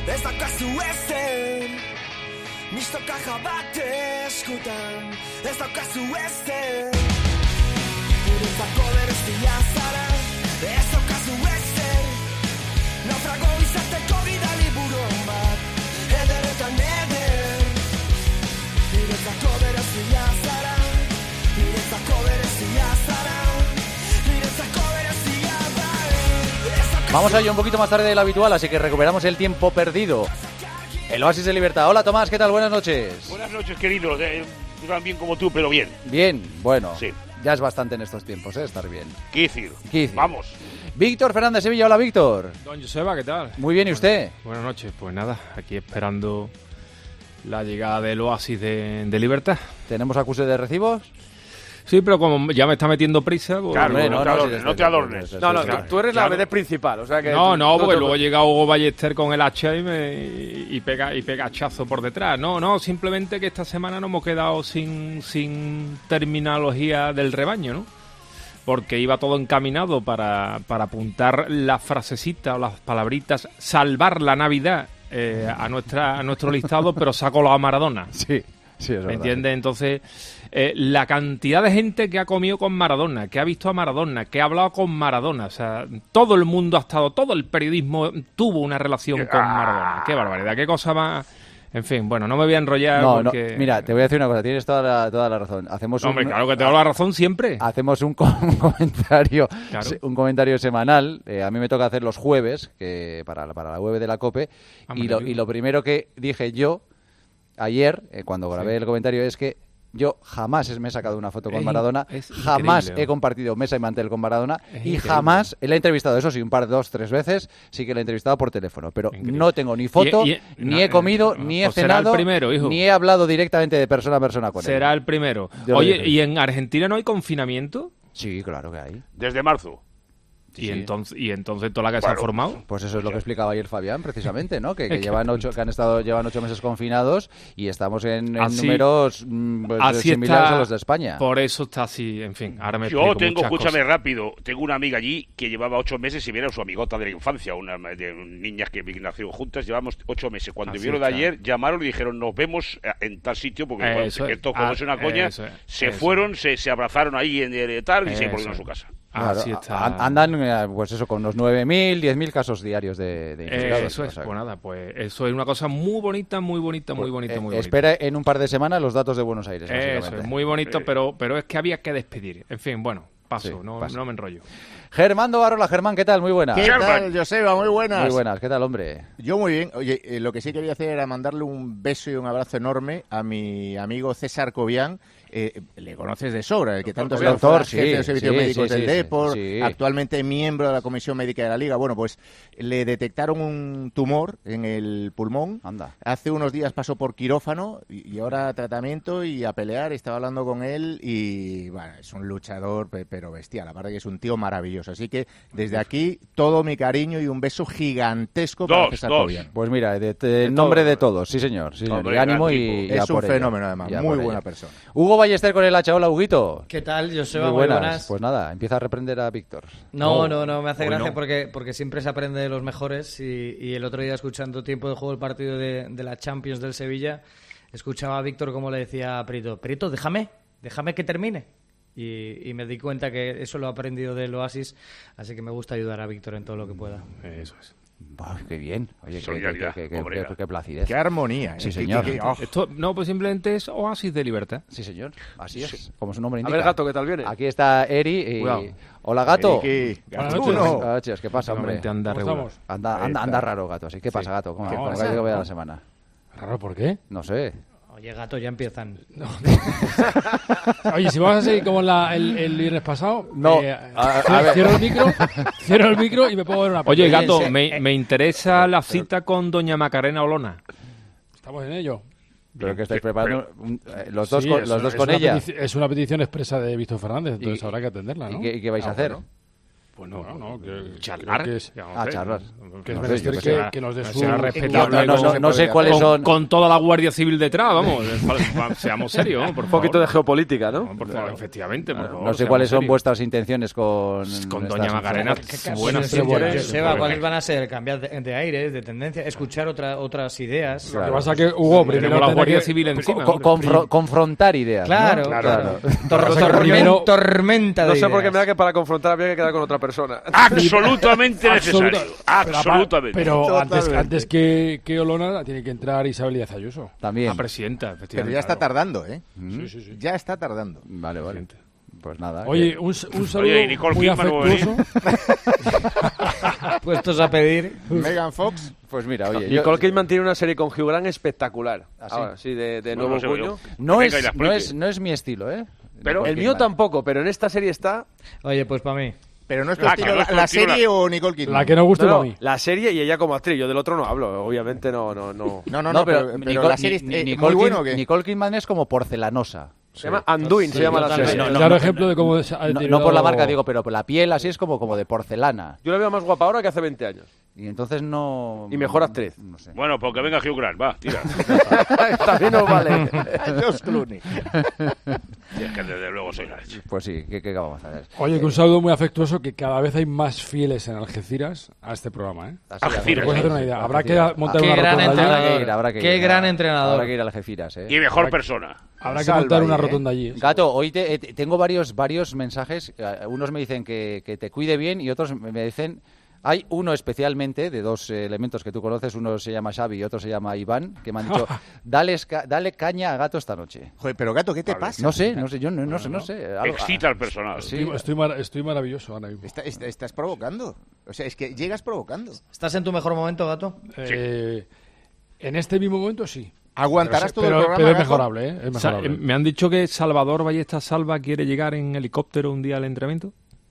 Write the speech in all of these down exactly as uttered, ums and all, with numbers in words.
Ez daukazu ezen, misto kaja bat eskutan. Ez daukazu ezen, guretzako berezia zara. Ez daukazu ezen, naufrago izateko bidali buron bat. Eder eta neder, guretzako berezia zara. Guretzako berezia zara. Guretzako berezia zara. Vamos a ello un poquito más tarde de lo habitual, así que recuperamos el tiempo perdido. El Oasis de Libertad. Hola Tomás, ¿qué tal? Buenas noches. Buenas noches, querido. Eh, tan bien como tú, pero bien. Bien, bueno. Sí. Ya es bastante en estos tiempos, ¿eh? Estar bien. ¿Qué decir? ¿Qué decir? Vamos. Víctor Fernández Sevilla. Hola, Víctor. Don Joseba, ¿qué tal? Muy bien, ¿y usted? Buenas noches. Pues nada, aquí esperando la llegada del Oasis de, de Libertad. ¿Tenemos acuse de recibos? Sí, pero como ya me está metiendo prisa... Pues... Claro, Hombre, no, no, te adornes, no te adornes. No, no, Claro, tú eres claro. la B D principal, o sea que... No, tú- no, tú- porque tú- luego llega Hugo Ballester con el hacha y, me, y, pega, y pega hachazo por detrás. No, no, simplemente que esta semana nos hemos quedado sin, sin terminología del rebaño, ¿no? Porque iba todo encaminado para, para apuntar la frasecita o las palabritas, salvar la Navidad eh, a, nuestra, a nuestro listado, pero saco la Maradona. Sí, sí, es verdad. ¿Me entiendes? Entonces, eh, la cantidad de gente que ha comido con Maradona, que ha visto a Maradona, que ha hablado con Maradona, o sea, todo el mundo ha estado, todo el periodismo tuvo una relación con Maradona. Qué barbaridad, qué cosa más... En fin, bueno, no me voy a enrollar No, no, porque... mira, te voy a decir una cosa, tienes toda la, toda la razón. Hacemos No, hombre, un, claro que tengo la razón siempre. Hacemos un, co- un comentario Claro. se- un comentario semanal. Eh, a mí me toca hacer los jueves que para, para la web de la COPE. Ah, Y lo, maravilloso. y lo primero que dije yo ayer, eh, cuando grabé Sí. el comentario, es que yo jamás me he sacado una foto con Es in- Maradona, es jamás increíble. he compartido mesa y mantel con Maradona Es y increíble. jamás le he entrevistado, eso sí, un par, dos, tres veces, sí que le he entrevistado por teléfono, pero Increíble. no tengo ni foto, Y- y- ni no, he comido, no, ni he pues será el cenado, primero, hijo. ni he hablado directamente de persona a persona con Será él. el primero. Yo lo Oye, dije. ¿y en Argentina no hay confinamiento? Sí, claro que hay. Desde marzo. Y Sí. entonces, y entonces toda la que se ha Bueno. formado. Pues eso es lo que explicaba ayer Fabián, precisamente, ¿no? Que, que Es que- llevan ocho, que han estado, llevan ocho meses confinados y estamos en, en Así- números mm, pues, Así similares está, a los de España. Por eso está así, en fin, ahora me Yo explico tengo, muchas escúchame cosas. rápido, tengo una amiga allí que llevaba ocho meses y viera a su amigota de la infancia, una de niñas que nacieron juntas, llevamos ocho meses. Cuando Así vieron de está. ayer, llamaron y dijeron, nos vemos eh, en tal sitio, porque bueno, Eso es. esto como Ah, es una coña, eso es, se eso fueron, se, se abrazaron ahí en el tal y se Eso volvieron a es. su casa. Claro, Así está. a- andan, eh, pues eso, con unos nueve mil, diez mil casos diarios de, de Eh, infectados. eso es, O sea, pues nada, pues eso es una cosa muy bonita, muy bonita, muy pues, bonita, eh, muy bonita. espera en un par de semanas los datos de Buenos Aires, Eso básicamente. es, muy bonito, pero, pero es que había que despedir. En fin, bueno, paso, Sí, no, pasa. no me enrollo. Germán Barola, Germán, ¿qué tal? Muy buenas. ¿Qué Germán. tal, Joseba? Muy buenas. Muy buenas, ¿qué tal, hombre? Yo muy bien. Oye, eh, lo que sí quería hacer era mandarle un beso y un abrazo enorme a mi amigo César Cobian. Eh, le conoces de sobra, el que tanto El sea doctor, fuera sí, jefe de los servicios sí, médicos sí, del sí, Depor, sí. actualmente miembro de la Comisión Médica de la Liga. Bueno, pues le detectaron un tumor en el pulmón. Anda. Hace unos días pasó por quirófano y, y ahora tratamiento y a pelear. Estaba hablando con él y bueno, es un luchador pe- pero bestial. Aparte que es un tío maravilloso. Así que desde aquí todo mi cariño y un beso gigantesco para Dos, César dos. Cobian. Pues mira, de, de- en De nombre todo. de todos, sí señor, sí señor. Hombre, y ánimo gran y, tipo. y a Es un por ello. fenómeno además, Y a muy por buena ello. persona. Hugo Ballester con el hacha, hola Huguito. ¿Qué tal, Joseba? Muy Muy buenas. buenas. Pues nada, empieza a reprender a Víctor. No, no, no, me hace hoy gracia no. porque, porque siempre se aprende de los mejores y, y el otro día escuchando tiempo de juego el partido de, de la Champions del Sevilla, escuchaba a Víctor como le decía a Prieto, Prieto, déjame, déjame que termine. Y, y me di cuenta que eso lo he aprendido del Oasis, así que me gusta ayudar a Víctor en todo lo que pueda. Eso es. Bah, qué bien. Oye, qué, Solidaridad, qué, qué, qué, obrera. qué- qué placidez. Qué armonía. ¿eh? Sí, Qué- señor. qué- qué- oh. Esto, no, pues simplemente es Oasis de Libertad. Sí, señor. Así es. Como su nombre A indica. ver, Gato, ¿qué tal viene? Aquí está Eri. Y... Cuidado. Hola, Gato. Eriki, Buenas Gatuno. noches. Buenas noches, ¿qué pasa, hombre? Últimamente anda ¿Cómo regular. estamos? Anda, Ahí anda, está. anda raro, Gato. Así. ¿Qué pasa, Gato? ¿Cómo, ¿Qué cómo pasa? que vaya la semana? Raro, ¿por qué? No sé. Oye, gato, ya empiezan. Oye, si vamos a seguir como la- el, el viernes pasado, No, eh, a- a cierro, ver. cierro el micro, cierro el micro y me puedo ver una Oye, película. Gato, sí, me, eh, me interesa la cita con doña Macarena Olona. Estamos en ello. Pero que estáis preparando un- eh, los dos Sí, con, es- los dos es con una ella. petici- Es una petición expresa de Víctor Fernández, entonces Y- habrá que atenderla, ¿no? ¿Y qué, y qué vais a Ah, hacer? bueno. Pues no, no, no. Que, charlar. creo que es, Ah, charlar. que es No sé, menester yo que, qué sé. que nos dé su... Sea respetable. No, no, no, no sé cuáles con, son. con toda la Guardia Civil detrás, vamos. Seamos serios, ¿no? Por Un poquito de geopolítica, ¿no? Por favor, efectivamente, por favor. No sé seamos cuáles son serios. vuestras intenciones con, Con estas doña Macarena. informaciones. Buenas Sí, buenas. yo- Joseba, ¿cuáles van a ser? Cambiar de, de aires, de tendencia, escuchar otra, otras ideas. Lo que pasa es que, Hugo, primero Tenemos la tiene Guardia que- Civil encima. Co- confro- confrontar ideas. ¿no? Claro, Claro, claro. Claro, Tor- que tormen- primero- tormenta de No sé por qué ideas. me da que para confrontar había que quedar con otra persona. Absolutamente necesario. Absoluta- Pero, Absolutamente. Pero antes, Totalmente. antes que, que Olona tiene que entrar Isabel Díaz Ayuso. También. La presidenta, Pero efectivamente. ya está tardando, ¿eh? Sí, sí, sí. Ya está tardando. Vale, vale. Pues nada. Oye, que- un, un saludo Oye, ¿y Nicole muy Kidman no va a venir? afectuoso. Puestos a pedir. Megan Fox. pues mira, oye. yo- Nicole Kidman tiene una serie con Hugh Grant espectacular. ¿Ah, sí? Ahora, sí, de, de Bueno, nuevo no sé, cuño. yo- no, Venga, y es, la no, explique. es, no es mi estilo, ¿eh? Pero Nicole el mío Kidman. tampoco, pero en esta serie está Oye, pues para mí. Pero no es tu Ah, estilo, claro, la, es tu la estilo, serie la- o Nicole Kidman. La que no gusta No, para no, mí. la serie y ella como actriz. Yo del otro no hablo, obviamente no, no, no. No, no, no, pero, pero Nicole- la serie es Ni- eh, Nicole muy bueno. Kid- ¿o qué? Nicole Kidman es como porcelanosa. Se llama Anduin, se llama la totalmente. serie. No, no, claro no, ejemplo de cómo se ha No, no deteriorado- por la marca, digo, pero por la piel así es como, como de porcelana. Yo la veo más guapa ahora que hace veinte años. Y entonces no... Y mejor actriz. No sé. Bueno, pues que venga Hugh Grant, va, tira. También nos vale. George Clooney. Sí, es que desde luego soy la leche. Pues sí, ¿qué, qué vamos a hacer? Oye, que un saludo muy afectuoso, que cada vez hay más fieles en Algeciras a este programa, ¿eh? Así, Algeciras. Te puedes hacer una idea. Habrá que montar Qué una gran rotonda allí. Habrá entrenador. que ir, habrá que Qué ir. gran Habrá- entrenador. Habrá que ir a Algeciras, ¿eh? Y mejor persona. Habrá que Salva montar ahí, una ¿eh? rotonda allí. Gato, hoy te- eh, tengo varios varios mensajes. eh, Unos me dicen que, que te cuide bien y otros me me dicen... Hay uno especialmente, de dos eh, elementos que tú conoces, uno se llama Xavi y otro se llama Iván, que me han dicho, dale, esca- dale caña a Gato esta noche. Joder, pero Gato, ¿qué te pasa? No sé, no sé, yo no, no sé, no sé. algo- Excita al personal. Sí. Estoy, estoy, mar- estoy maravilloso ahora mismo. Está- está- estás provocando. O sea, es que llegas provocando. ¿Estás en tu mejor momento, Gato? Eh, en este mismo momento sí. Aguantarás todo pero, el programa. pero es Gato? mejorable, ¿eh? Es O sea, mejorable. eh, me han dicho que Salvador Ballesta Salva quiere llegar en helicóptero un día al entrenamiento.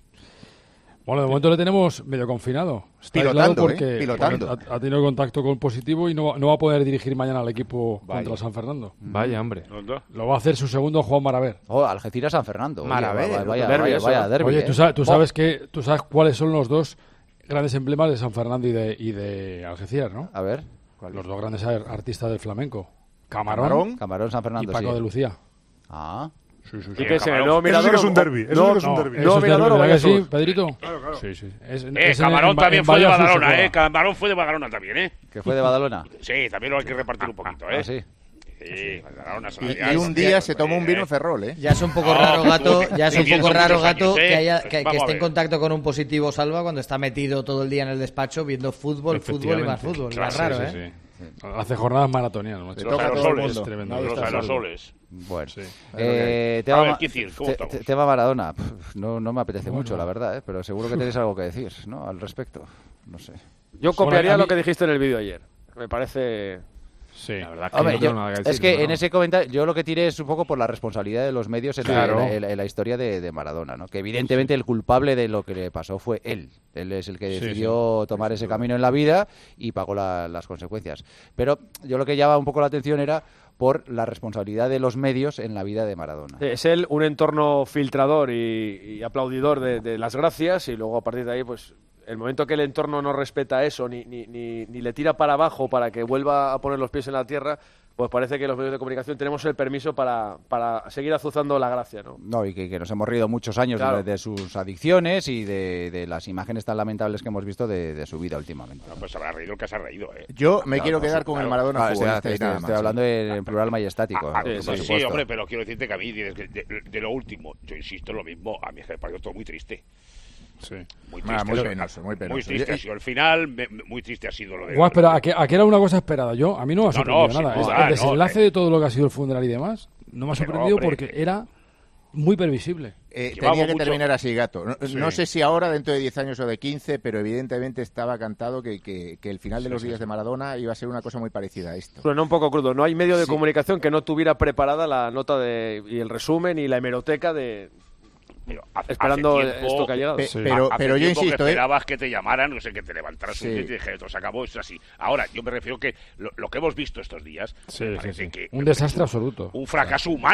Bueno, de momento le tenemos medio confinado. Está Pilotando, aislado porque, ¿eh? Pilotando. porque ha, ha tenido contacto con positivo y no, va- no va a poder dirigir mañana al equipo Vaya. contra San Fernando. Vaya, hombre. ¿Dónde? Lo va a hacer su segundo Juan Maraver. Oh, Algeciras San Fernando. Oye, Maraver, vaya, vaya, derbi vaya, eso. vaya derbi, Oye, ¿eh? tú sabes, tú Oh, sabes que tú sabes cuáles son los dos grandes emblemas de San Fernando y de, y de Algeciras, ¿no? A ver, Los dos grandes ar- artistas del flamenco. Camarón, Camarón. Camarón San y Fernando, Paco sí. de Lucía. Ah, Sí, sí, ¿Y sí. qué es el Camarón. nuevo mirador? que es un o- derbi, eso No, sí que es un no, derbi. ¿Nuevo Eso es mirador de o verdad que sí, Vallasur? Pedrito? Claro, claro. Sí, sí. Es, Eh, es en- Camarón en- también en fue de Vallasur se Badalona, juega. eh. Camarón fue de Badalona también, eh. que fue de Badalona. Sí, también lo hay que repartir un poquito, eh. Ah, sí. Sí, Badalona. Y, y un día se tomó un vino Ferrol, ¿eh? Ya es un poco No, raro, Gato, ya es un pienso poco raro, muchos Gato, años, ¿eh? que, haya, que, que Vamos a esté en ver. contacto con un positivo Salva cuando está metido todo el día en el despacho viendo fútbol, fútbol y más Efectivamente. fútbol. Claro, es raro, Sí, ¿eh? sí, sí. Hace jornadas maratonianas, macho. Le Los toca a todo el aerosoles. mundo. Es tremendo. Nadie Los está salvo. aerosoles. Bueno. Sí. Eh, A tema, ver, Ma- Kicir, ¿cómo te- estamos? te- tema Maradona. Pff, No, no me apetece Bueno. mucho, la verdad, ¿eh? Pero seguro que tenéis algo que decir, ¿no? Al respecto. No sé. Yo copiaría Bueno, a mí- lo que dijiste en el vídeo ayer. Me parece... Sí. La verdad es que Hombre, no tengo yo- nada que es decir, que ¿no? en ese comentario, yo lo que tiré es un poco por la responsabilidad de los medios en, la- Claro. en la, en la historia de, de Maradona, ¿no? Que evidentemente el culpable de lo que le pasó fue él. Él es el que Sí, decidió tomar ese camino en la vida y pagó la- las consecuencias. Pero yo lo que llamaba un poco la atención era por la responsabilidad de los medios en la vida de Maradona. Es él un entorno filtrador y, y aplaudidor de, de las gracias y luego a partir de ahí, pues el momento que el entorno no respeta eso ni, ni, ni, ni le tira para abajo para que vuelva a poner los pies en la tierra, pues parece que los medios de comunicación tenemos el permiso para, para seguir azuzando la gracia, ¿no? No, y que, que nos hemos reído muchos años Claro. de, de sus adicciones y de, de las imágenes tan lamentables que hemos visto de, de su vida últimamente. No, pues habrá reído el que se ha reído, eh. Yo me Claro, quiero no, quedar sí, con claro. el Maradona Ah, estoy, futbolista y estoy- nada estoy más. hablando en plural majestático. Ah, eh, sí, por sí, supuesto. hombre, pero quiero decirte que a mí, de, de- de lo último, yo insisto en lo mismo, a mí es que me pareció todo muy triste. Sí. Muy Ah, triste. muy o sea, penoso, muy penoso. Muy triste ha sido el final, me- me- muy triste ha sido lo de... Guau, pero a que, a que era una cosa esperada. Yo, a mí no me ha No, sorprendido no, sin nada. duda, el no, desenlace eh. de todo lo que ha sido el funeral y demás no me ha Pero, sorprendido hombre, porque era muy previsible. Eh, Llevamos tenía que mucho- terminar así, Gato. No, Sí. no sé si ahora, dentro de diez años o de quince, pero evidentemente estaba cantado que, que- que el final de los días de Maradona iba a ser una cosa muy parecida a esto. Suena un poco crudo. No hay medio de Sí. comunicación que no tuviera preparada la nota de, y el resumen y la hemeroteca de Pero hace- esperando hace tiempo- esto que ha llegado. Pe- Sí. pero, hace pero yo tiempo insisto, que ¿eh? esperabas que te llamaran, no sé, que te levantaras un Sí. día y te dije, esto se acabó, esto es así. Ahora, yo me refiero que lo, lo que hemos visto estos días, Sí, me sí, parece sí. que... Un desastre absoluto. Un fracaso humano.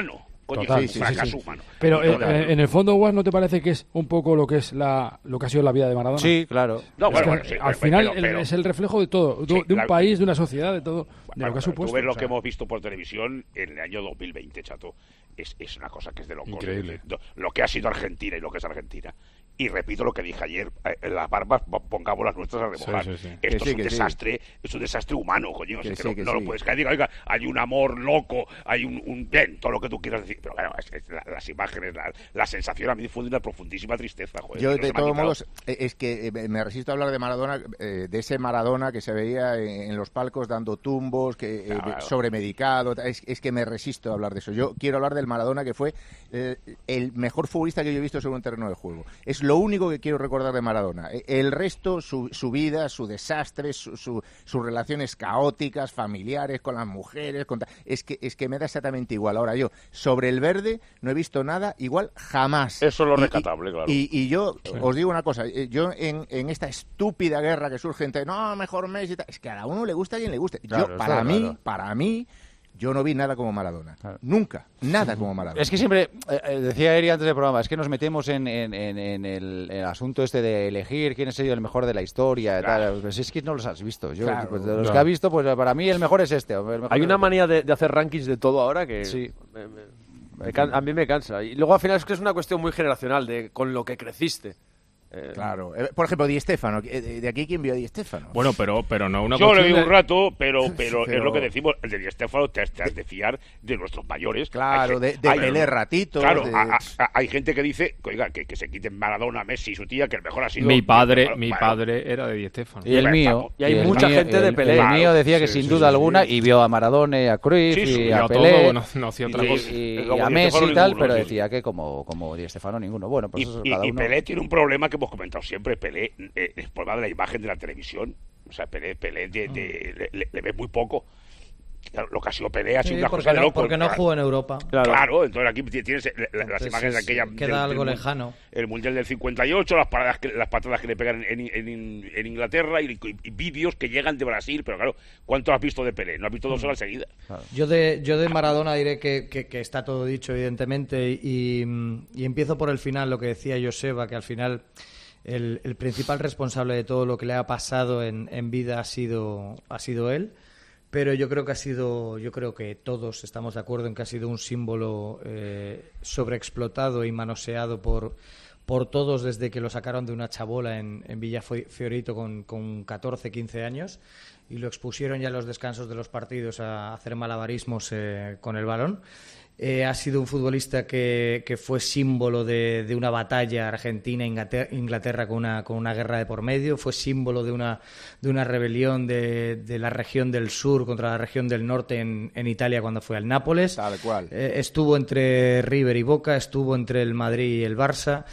coño, Total, es sí, un sí, fracaso sí. humano. Pero eh, Total. eh, en el fondo, Guas, ¿no te parece que es un poco lo que es la lo que ha sido la vida de Maradona? Sí, claro. No, Es bueno, que bueno, sí, al pero- final pero- el- pero- es el reflejo de todo, de, Sí, de un la- país, de una sociedad, de todo, de Bueno, lo que ha pero supuesto. tú ves lo o sea. que hemos visto por televisión en el año dos mil veinte, chato. Es, es una cosa que es de locos. Increíble. Es decir, Lo que ha sido Argentina y lo que es Argentina. Y repito lo que dije ayer, eh, las barbas po- pongamos las nuestras a remojar. Sí, sí, sí. Esto Que es sí, un que sí. desastre, es un desastre humano, coño. O sea, Que que sí, no, que no sí. lo puedes caer, diga, oiga, hay un amor loco, hay un, un bien, todo lo que tú quieras decir. Pero claro, es, es la- las imágenes, la, la sensación a mí fue de una profundísima tristeza, joder. Yo, no de se me ha todos quitado. modos, eh, es que eh, me resisto a hablar de Maradona, eh, de ese Maradona que se veía en, en los palcos dando tumbos, que eh, Claro. sobremedicado. Es, es que me resisto a hablar de eso. Yo quiero hablar del Maradona que fue eh, el mejor futbolista que yo he visto sobre un terreno de juego. Es lo único que quiero recordar de Maradona. Eh, El resto, su, su vida, su desastre, su, su- sus relaciones caóticas, familiares, con las mujeres, con ta- es que es que me da exactamente igual. Ahora yo, sobre el verde, no he visto nada igual jamás. Eso es lo Y- y- rescatable, claro. Y, y yo os digo una cosa, eh, yo en, en esta estúpida guerra que surge entre, no, mejor Messi y tal, es que a cada uno le gusta a quien le guste. Claro, yo, está para mí, claro. para mí, yo no vi nada como Maradona. Claro. Nunca, nada como Maradona. Es que siempre, eh, eh, decía Eri antes del programa, es que nos metemos en, en- en- en el, el asunto este de elegir quién ha sido el mejor de la historia y Claro. tal. Pues es que no los has visto. Yo, Claro, pues, de los claro. que ha visto, pues para mí el mejor es este. el mejor Hay de una los- manía de, de hacer rankings de todo ahora que Sí. me- me- me can- a mí me cansa. Y luego al final es que es una cuestión muy generacional de con lo que creciste. Eh, Claro. Eh, Por ejemplo, Di Stéfano. eh, De de aquí, ¿quién vio a Di Stéfano? Bueno, pero, pero no una Yo le cuestión vi de- un rato, pero, pero, Pero- es lo que decimos, el de Di Stéfano te, has- te has de fiar de nuestros mayores. Claro, Hay de, gen- de hay- Pelé ratitos. Claro, de- a- a- a- hay gente que dice, oiga, que, que se quiten Maradona, Messi y su tía, que el mejor ha sido... Mi padre, Bueno, mi bueno, padre era de Di Stéfano. Y el Pero mío. estamos- y hay el mucha mío- gente de el- Pelé. El Claro, mío decía que sí, sin sí, duda sí, alguna, sí. y vio a Maradona, y a Cruyff, Sí, sí, y yo a a Pelé, todo, no, no hacía otra y- cosa. y, Como y a Di Messi Stéfano y tal, ninguno, pero sí. decía que como, como Di Stéfano ninguno. Bueno, pues Y, eso y- cada y uno... Pelé tiene un problema que hemos comentado siempre. Pelé eh, es por de la imagen de la televisión. O sea, Pelé, Pelé de- de- le, le- le ves muy poco. Claro, lo que ha sido Pelé ha sido Sí, una porque cosa de no, loco. porque no claro. jugó en Europa. Claro. Claro, entonces aquí ti- tienes eh, la- las Entonces imágenes de es- aquella... queda del- algo del- lejano. El Mundial del cincuenta y ocho, las, paradas que, las patadas que le pegan en, en- en- en Inglaterra y, y- y vídeos que llegan de Brasil. Pero claro, ¿cuánto has visto de Pelé? No has visto dos horas seguidas. Yo de, yo de Maradona diré que, que- que está todo dicho, evidentemente, y, y empiezo por el final, lo que decía Joseba, que al final el, el principal responsable de todo lo que le ha pasado en, en vida ha sido, ha sido él. Pero yo creo que ha sido, yo creo que todos estamos de acuerdo en que ha sido un símbolo eh, sobreexplotado y manoseado por, por todos desde que lo sacaron de una chabola en, en Villa Fo- Fiorito con, con catorce, quince años y lo expusieron ya en los descansos de los partidos a hacer malabarismos eh, con el balón. Eh, ha sido un futbolista que, que fue símbolo de, de una batalla Argentina-Inglaterra con una, con una guerra de por medio, fue símbolo de una, de una rebelión de, de la región del sur contra la región del norte en, en Italia cuando fue al Nápoles. Tal cual. Eh, estuvo entre River y Boca, estuvo entre el Madrid y el Barça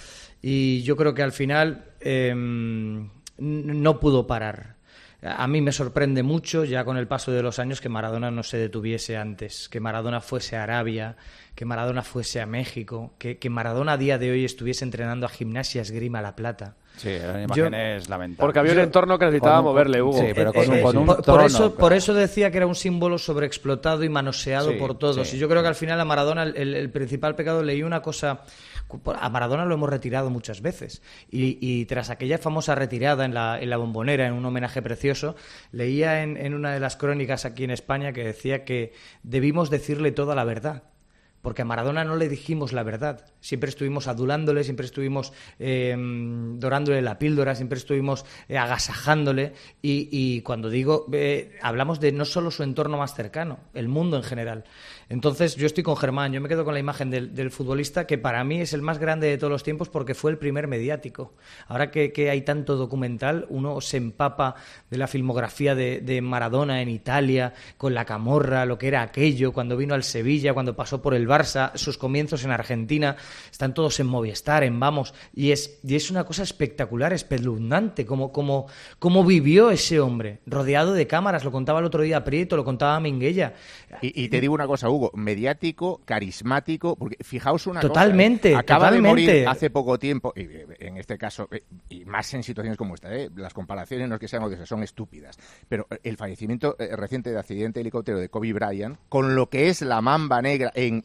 y yo creo que al final eh, n- no pudo parar. A mí me sorprende mucho, ya con el paso de los años, que Maradona no se detuviese antes, que Maradona fuese a Arabia, que Maradona fuese a México, que, que Maradona a día de hoy estuviese entrenando a Gimnasia Esgrima La Plata. Sí, eran Yo- imágenes lamentables. Porque había un Yo- entorno que necesitaba con un- moverle, Hugo. sí, pero con un- Eh, eh, con un por, por trono, eso, por claro. eso decía que era un símbolo sobreexplotado y manoseado Sí, por todos. sí. Y yo creo que al final a Maradona el, el- el principal pecado, leí una cosa, a Maradona lo hemos retirado muchas veces. Y, y tras aquella famosa retirada en la, en la Bombonera, en un homenaje precioso, leía en, en una de las crónicas aquí en España que decía que debimos decirle toda la verdad. Porque a Maradona no le dijimos la verdad. Siempre estuvimos adulándole, siempre estuvimos eh, dorándole la píldora, siempre estuvimos eh, agasajándole. Y, y cuando digo, eh, hablamos de no solo su entorno más cercano, el mundo en general. Entonces, yo estoy con Germán, yo me quedo con la imagen del, del futbolista que para mí es el más grande de todos los tiempos porque fue el primer mediático. Ahora que, que hay tanto documental, uno se empapa de la filmografía de, de Maradona en Italia, con la camorra, lo que era aquello, cuando vino al Sevilla, cuando pasó por el Barça, sus comienzos en Argentina, están todos en Movistar, en Vamos, y es, y es una cosa espectacular, espeluznante, como, como, como vivió ese hombre, rodeado de cámaras, lo contaba el otro día Prieto, lo contaba Minguella. Y, y te digo una cosa, Hugo, mediático, carismático, porque fijaos una Totalmente, cosa, ¿eh? Acaba totalmente. de morir hace poco tiempo, y eh, en este caso, eh, y más en situaciones como esta, ¿eh? Las comparaciones no es que sean odiosas, son estúpidas, pero el fallecimiento eh, reciente de accidente de helicóptero de Kobe Bryant, con lo que es la mamba negra en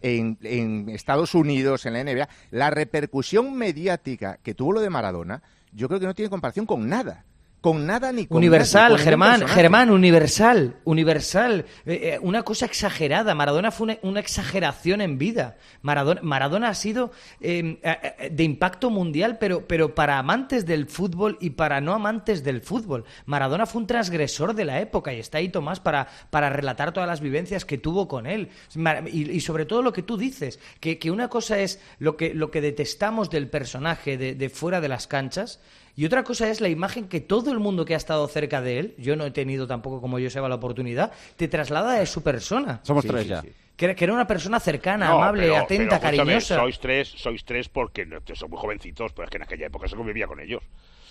en, en Estados Unidos, en la N B A, la repercusión mediática que tuvo lo de Maradona, yo creo que no tiene comparación con nada. Con nada ni con Universal, nada, con Germán, Germán, universal, universal. Eh, eh, una cosa exagerada. Maradona fue una, una exageración en vida. Maradona, Maradona ha sido eh, eh, de impacto mundial, pero, pero para amantes del fútbol y para no amantes del fútbol. Maradona fue un transgresor de la época y está ahí Tomás para, para relatar todas las vivencias que tuvo con él. Y, y sobre todo lo que tú dices, que, que una cosa es lo que, lo que detestamos del personaje de, de fuera de las canchas. Y otra cosa es la imagen que todo el mundo que ha estado cerca de él, yo no he tenido tampoco como Joseba la oportunidad, te traslada de su persona. Somos Sí, tres sí, ya. sí. Que era, que era una persona cercana, No, amable, pero- atenta, pero, escúchame, cariñosa. Sois tres, sois tres porque no, son muy jovencitos, pero es que en aquella época se convivía con ellos.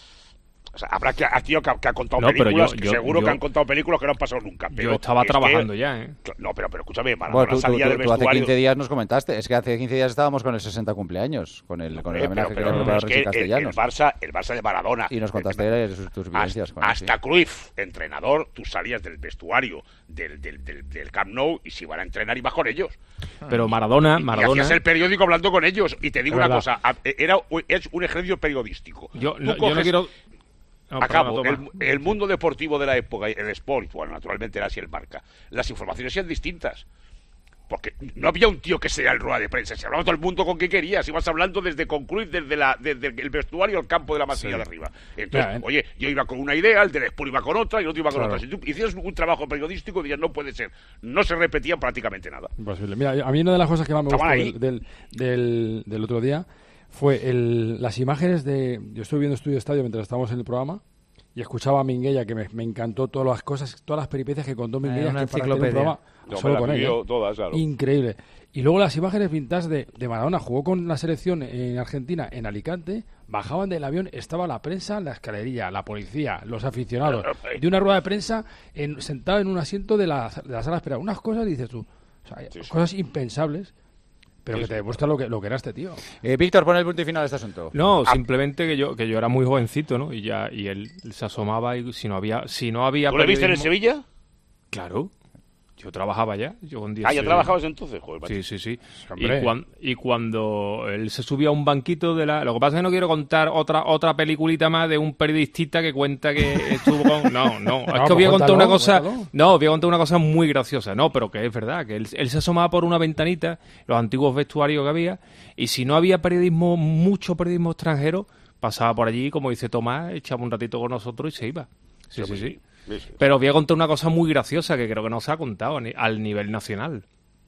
O sea, habrá que, tío que, ha- que ha contado No, pero películas, yo- que yo- seguro yo- que han contado películas que no han pasado nunca. Pero Yo estaba es que- trabajando ya, ¿eh? No, pero, pero escúchame, Maradona Bueno, tú, tú- salía tú- del tú hace vestuario. quince días nos comentaste. Es que hace quince días estábamos con el sesenta cumpleaños, con el, con el Eh, homenaje pero- que le han pero preparado es a que Richie el, el Castellanos. Barça, el Barça de Maradona. Y nos eh, contaste sus- tus vivencias hasta, con él, hasta sí. Cruyff, entrenador, tú salías del vestuario del, del, del, del Camp Nou y si iban a entrenar ibas con ellos. Pero Maradona, Y Maradona... hacías el periódico hablando con ellos. Y te digo Es una verdad. cosa, a- era, es un ejercicio periodístico. Yo, Tú no, yo no coges- quiero... No, Acabo, perdona, el, toma. el mundo deportivo de la época, el sport, bueno, naturalmente era así el marca, las informaciones eran distintas. Porque no había un tío que sea el rueda de prensa, se hablaba todo el mundo con quien querías, ibas hablando desde concluir desde, la, desde el vestuario al campo de la masilla Sí. de arriba. Entonces, Ya, ¿eh? oye, yo iba con una idea, el del Sport iba con otra y el otro iba con Claro. otra. Si tú hicieras un trabajo periodístico, dirías, no puede ser. No se repetía prácticamente nada. Imposible. Mira, a mí una de las cosas que más me Estaban gustó ahí. del, del, del, del otro día fue el, las imágenes de... Yo estuve viendo Estudio Estadio mientras estábamos en el programa y escuchaba a Minguella, que me, me encantó todas las cosas, todas las peripecias que contó Minguella, una que para hacer un enciclopedia. programa No, solo me la con él. vivió ¿eh? todas, claro. Increíble. Y luego las imágenes vintage de, de Maradona. Jugó con la selección en Argentina, en Alicante. Bajaban del avión, estaba la prensa, la escalería, la policía, los aficionados. De una rueda de prensa en, sentado en un asiento de la, de la sala de espera. Unas cosas, dices tú, o sea, Sí, sí. cosas impensables, pero Sí, que te sí. demuestra lo que, lo que era este tío. Eh, Víctor, pon el punto y final a este asunto. No, simplemente que yo que yo era muy jovencito, ¿no? Y ya y él se asomaba y si no había si no había ¿Tú le viste en el periodismo- Sevilla? Claro. Yo trabajaba ya. Yo un día Ah, ya se- trabajabas entonces, joder, macho. Sí, sí, sí. Y, Hombre. cuan- y cuando él se subía a un banquito de la... Lo que pasa es que no quiero contar otra otra peliculita más de un periodista que cuenta que estuvo con... No, no. Es No, que voy a pues contar una cuéntalo, cosa... cuéntalo. No, voy a contar una cosa muy graciosa. No, pero que es verdad. Que él, él se asomaba por una ventanita, los antiguos vestuarios que había, y si no había periodismo, mucho periodismo extranjero, pasaba por allí, como dice Tomás, echaba un ratito con nosotros y se iba. Sí, sí, sí. Sí, sí. Pero voy a contar una cosa muy graciosa que creo que no se ha contado a ni- al nivel nacional.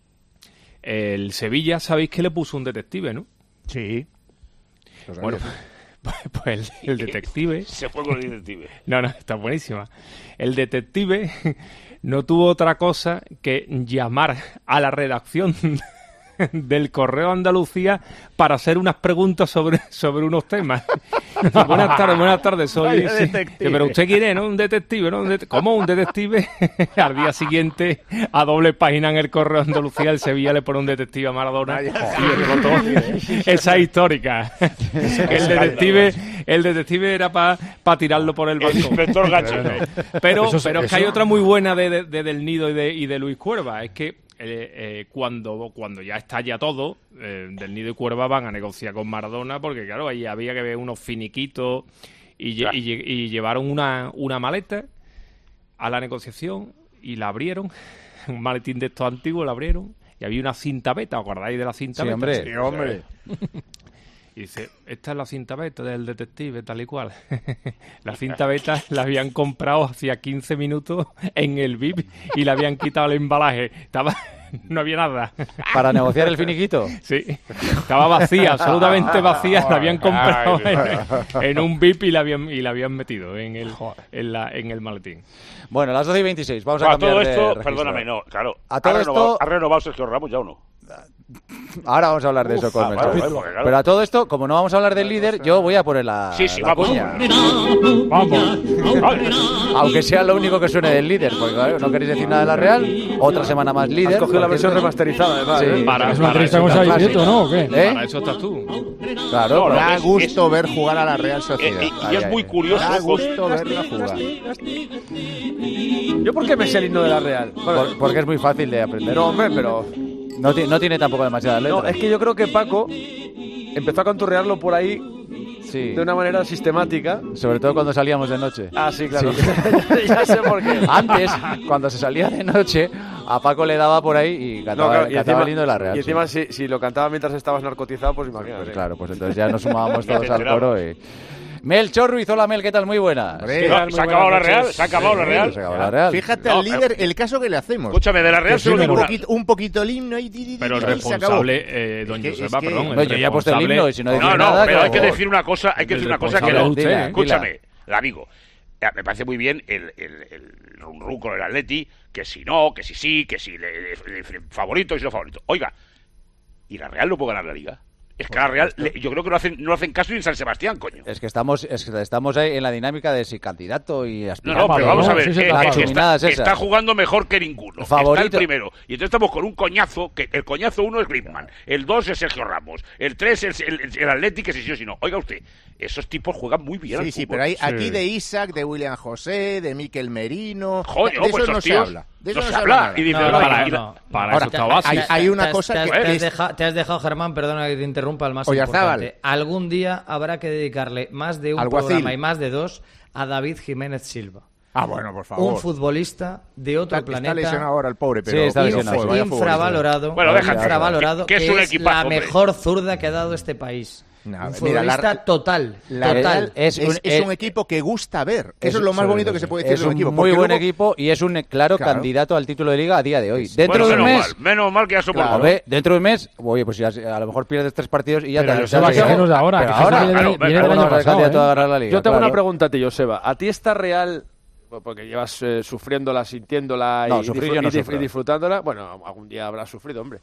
El Sevilla, sabéis que le puso un detective, ¿no? Sí. Bueno, pues, pues el, el detective... Se fue con el detective. No, no, está buenísima. El detective no tuvo otra cosa que llamar a la redacción del Correo Andalucía para hacer unas preguntas sobre, sobre unos temas. Buenas tardes, buenas tardes, soy... Vaya sí. detective. Pero usted quiere, ¿no? Un detective, ¿no? Un det- ¿Cómo un detective? Al día siguiente, a doble página en el Correo Andalucía, el Sevilla le pone un detective a Maradona y explotó. Esa es histórica. El detective, el detective era para pa tirarlo por el El balcón. inspector Gacho. Pero, Eso es- pero es que eso- hay otra muy buena de, de- de Del Nido y de, y de Luis Cuerva. Es que eh, eh, cuando, cuando ya estalla todo, eh, Del Nido y Cuerva van a negociar con Maradona porque, claro, ahí había que ver unos finiquitos y, lle- Claro. y lle- y llevaron una, una maleta a la negociación y la abrieron. Un maletín de estos antiguos la abrieron y había una cinta beta. ¿Os acordáis de la cinta Sí, beta? hombre. Sí, hombre. Y dice, esta es la cinta beta del detective, tal y cual. La cinta beta la habían comprado hacía quince minutos en el V I P y le habían quitado el embalaje. Estaba... No había nada. Para negociar el finiquito. Sí, estaba vacía, absolutamente vacía. La habían comprado en, en un V I P y la habían, y la habían metido en el, en, la, en el maletín. Bueno, las doce y veintiséis. Vamos a A cambiar todo de esto, registro. perdóname, no, claro. A todo ¿Ha renovado, esto- ¿Ha renovado Sergio Ramos ya o no? Ahora vamos a hablar de Uf, eso con ah, Melchor. vale, vale, porque, claro. Pero a todo esto, como no vamos a hablar del líder, yo voy a poner la, Sí, sí, la vamos. cuña. Vamos. Aunque sea lo único que suene del líder, porque claro, no queréis decir nada de la Real. Otra semana más líder. Has cogido la porque versión esto- remasterizada, además. Sí. ¿eh? Para, ¿Es una para entrevista eso, con está Xavi clásica. Nieto, no? ¿O qué? ¿Eh? para eso estás tú. Claro, No, no, Da es- gusto ver jugar a la Real Eh, Sociedad. y, y Ahí, es ahí. muy curioso. Da con- gusto verla jugar. ¿Yo por qué me sé el himno de la Real? Bueno, por- porque es muy fácil de aprender. no, hombre, pero... No, ti- no tiene tampoco demasiadas letras. No, es que yo creo que Paco empezó a canturrearlo por ahí Sí. de una manera sistemática. Sobre todo cuando salíamos de noche. Ah, sí, claro. Ya sé por qué. Antes, cuando se salía de noche, a Paco le daba por ahí y No, cantaba, claro, y cantaba encima, lindo de la Real. y sí. encima si, si lo cantaba mientras estabas narcotizado, pues imagínate. Pues claro, pues entonces ya nos sumábamos Ya todos te al coro. Y... Melchor Ruiz, hola Mel, ¿qué tal? Muy buenas. Hombre, No, ¿Se ha acabado la Real? ¿Se ha acabado la Real? Se acabó la Real. Fíjate No, al líder, el caso que le hacemos. Escúchame, de la Real Que solo suena digo un una- poquito, un poquito el himno y, y- y- Pero el y se acabó. responsable, eh, don Es que- Joseba, es que- perdón. No, yo ya he puesto el himno y si no dices No, no, nada, pero que hay que por- decir una cosa, hay que El decir una cosa que responsable no. es usted, Dila, ¿eh? Escúchame, la digo. Eh, Me parece muy bien el, el, el run run con el Atleti, que si no, que si sí, que si le, le- le- favorito y si no favorito. Oiga, ¿y la Real no puede ganar la Liga? Es que la Real, le- yo creo que no hacen, no hacen caso ni en San Sebastián, coño. Es que estamos, es que estamos ahí en la dinámica de si candidato y No, aspirante. no, pero vamos ¿no? a ver, Sí, sí, eh, las eh, está, chuminadas esas. está jugando mejor que ninguno. Favorito. Está el primero. Y entonces estamos con un coñazo, que el coñazo uno es Griezmann, el dos es Sergio Ramos, el tres es el, el, el Atleti, que si sí o si no. Oiga usted, esos tipos juegan muy bien Sí, al sí, fútbol. pero hay Sí. aquí de Isaac, de William José, de Miquel Merino. Joder, de pues eso no estos se tíos habla. De no eso se no se habla. habla. Y dice, No, no, no, y- no, y- no. Para Ahora, eso está base. hay- hay una Te has- cosa te has- que te has es- deja- te has dejado, Germán, perdona que te interrumpa, el más Oyarzábal. importante. Algún día habrá que dedicarle más de un Alguacil. programa y más de dos a David Jiménez Silva. Ah, bueno, por favor. Un futbolista de otro Está, está planeta. lesionado ahora el pobre, pero Sí, está pero lesionado, fue, sí. vaya futbolista. infravalorado, Bueno, déjate. infravalorado, Que- que es que un es equipazo, la hombre. mejor zurda que ha dado este país. No, un mira, futbolista la- total, La total. Real es, Es un- es un eh, equipo que gusta ver. Eso es lo más sí, bonito sí, que sí. se puede decir Es de un un equipo. muy porque buen luego- equipo y es un eh, claro, Claro. candidato al título de Liga a día de hoy. Dentro Bueno, de un menos mes, mal, menos mal que ya somos Claro, dos. ve, dentro de un mes, oye, pues ya, a lo mejor pierdes tres partidos y ya Pero te Joseba, te- que es de ahora, Pero que Joseba ahora, viene claro, del- viene del ¿cómo no año vas a ser pasado, candidato a ¿eh? ganar la Liga? Yo tengo Claro. una pregunta a ti, Joseba. ¿A ti esta Real, porque llevas eh, sufriéndola, sintiéndola No, y, sufrir disfr- yo no y dif- sufro. y disfrutándola? Bueno, algún día habrás sufrido, hombre.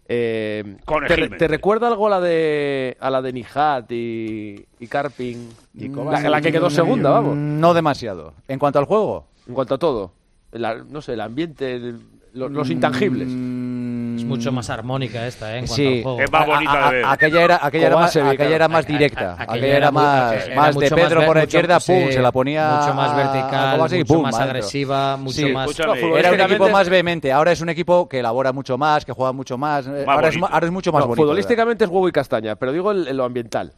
Eh, Con ¿te, Egimen. ¿Te recuerda algo a la de a la de Nijat y, y Karpin? Y la, Kovacic. la que quedó segunda, vamos. No demasiado. En cuanto al juego, En cuanto a todo. La- no sé, el ambiente, el- lo- los intangibles. Es mucho más armónica esta, ¿eh? En cuanto Sí. al juego. Es más bonita A- a- de ver. aquella era, aquella era más, Kovacevic, aquella era más claro. directa, A- a- aquella era muy- más, era más mucho de Pedro ver- por la mucho- izquierda, pum, sí, se la ponía mucho más a- a vertical, Kovacic y mucho pum, más adentro. agresiva, mucho Sí, más. escúchame, No, Era un futbolísticamente- equipo más vehemente, ahora es un equipo que elabora mucho más, que juega mucho más, eh, ahora, es, bonito. ma- ahora es mucho más No, bonito. futbolísticamente es huevo y castaña, pero digo en, en lo ambiental.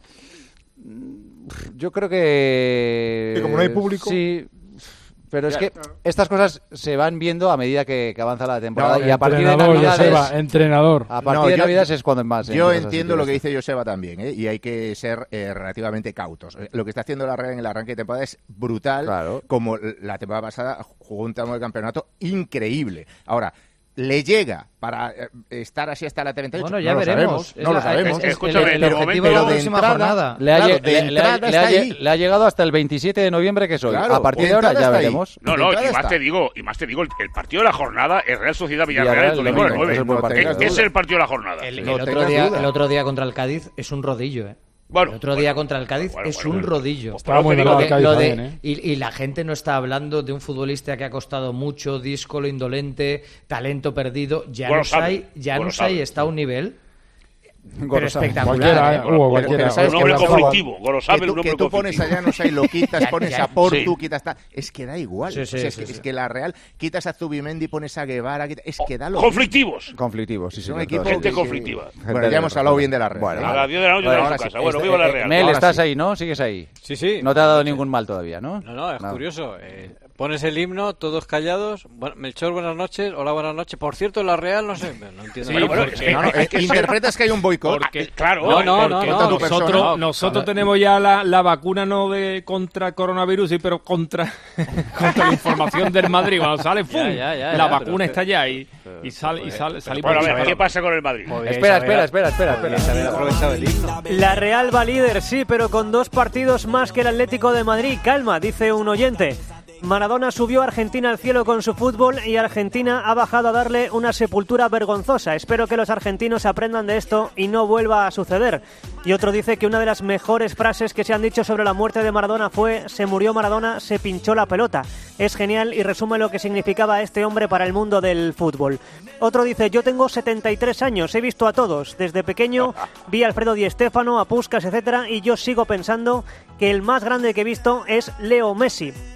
¿verdad? Yo creo que... Que como no hay público- Sí, pero es que estas cosas se van viendo a medida que, que avanza la temporada y a partir de Entrenador, Navidades... Joseba, entrenador. A partir No, de yo- Navidades es cuando más... Yo cosas así entiendo lo que ves. dice Joseba también, ¿eh? Y hay que ser eh, relativamente cautos. Eh, Lo que está haciendo la Real en el arranque de temporada es brutal, Claro. como l- la temporada pasada jugó un tramo de campeonato increíble. Ahora, ¿le llega para eh, estar así hasta la treinta y ocho? Bueno, ya no veremos. Lo sabemos, Es no la- lo sabemos. es- es- Escúchame, el, el de objetivo momento- de la pero de próxima entrada- jornada. Le ha, Claro, lle- de le- le entrada ha- le está ha lle- ahí. le ha llegado hasta el veintisiete de noviembre, que soy. Claro, a partir de de ahora entrada ya está ahí. veremos. No, De no, y entrada más está. te digo, y más te digo, el, el partido de la jornada es Real Sociedad Villarreal, Villarreal, el domingo a las domingo, nueve. ese es buen partido. Es- es el partido de la jornada. El, el No otro tengas día, duda. el otro día contra el Cádiz es un rodillo, ¿eh? Bueno, el otro día contra el Cádiz bueno, es bueno, un bueno. rodillo. Pues Estaba muy Lo mal Lo el de- Cádiz lo de- también, ¿eh? y, y la gente no está hablando de un futbolista que ha costado mucho, díscolo, indolente, talento perdido. Ya Bueno, no sabe, hay, ya bueno, no sabe. hay, está a un nivel pero Gorosabel. espectacular. Cualquiera, ¿eh? ¿eh? Hugo, cualquiera. Pero sabes un que hombre la- conflictivo, que Gorosabel, tú, un hombre que tú pones conflictivo. a Llanos ahí, lo quitas, Ya, pones ya. a Portu, Sí. quitas tal. Es que da igual. Sí, sí, O sea, es, sí, que, sí. es que la Real, quitas a Zubimendi, pones a Guevara, quita- es que da lo Conflictivos. Conflictivos, sí, sí. Es un todos. equipo Gente que- conflictiva. Bueno, ya hemos hablado bien de la Real. Bueno, ¿eh? A las diez de la noche Bueno, en ahora su sí. casa. Bueno, Eh, viva la eh, Real. Mel, Ahora estás sí. ahí, ¿no? Sigues ahí. Sí, sí. No te ha dado ningún mal todavía, ¿no? No, no, es No. curioso. Eh, pones el himno, todos callados. Bueno, Melchor, buenas noches. Hola, buenas noches. Por cierto, la Real, no sé. No entiendo. Sí, Bueno, bueno, porque- es que No, no, hay eh, que ser- interpretas que hay un boicot. Porque- Claro. No, no, no, porque- no. Contra tu persona. Nosotros, No, nosotros claro. tenemos ya la, la vacuna no de contra coronavirus, sí, pero contra, contra la información del Madrid. Cuando sale, ¡fum! Ya, ya, ya, la ya, vacuna pero- está ya y, y sale, y sale, salimos Bueno, a ver, de- ¿qué pasa con el Madrid? Podríais Espera, haber- espera, espera, espera, espera. podríais haber aprovechado el himno. La Real va líder, sí, pero con dos partidos más que el Atlético de Madrid. Calma, dice un oyente. Maradona subió a Argentina al cielo con su fútbol y Argentina ha bajado a darle una sepultura vergonzosa. Espero que los argentinos aprendan de esto y no vuelva a suceder. Y otro dice que una de las mejores frases que se han dicho sobre la muerte de Maradona fue: se murió Maradona, se pinchó la pelota. Es genial y resume lo que significaba este hombre para el mundo del fútbol. Otro dice: yo tengo setenta y tres años, he visto a todos. Desde pequeño vi a Alfredo Di Stéfano, a Puskás, etcétera, y yo sigo pensando que el más grande que he visto es Leo Messi.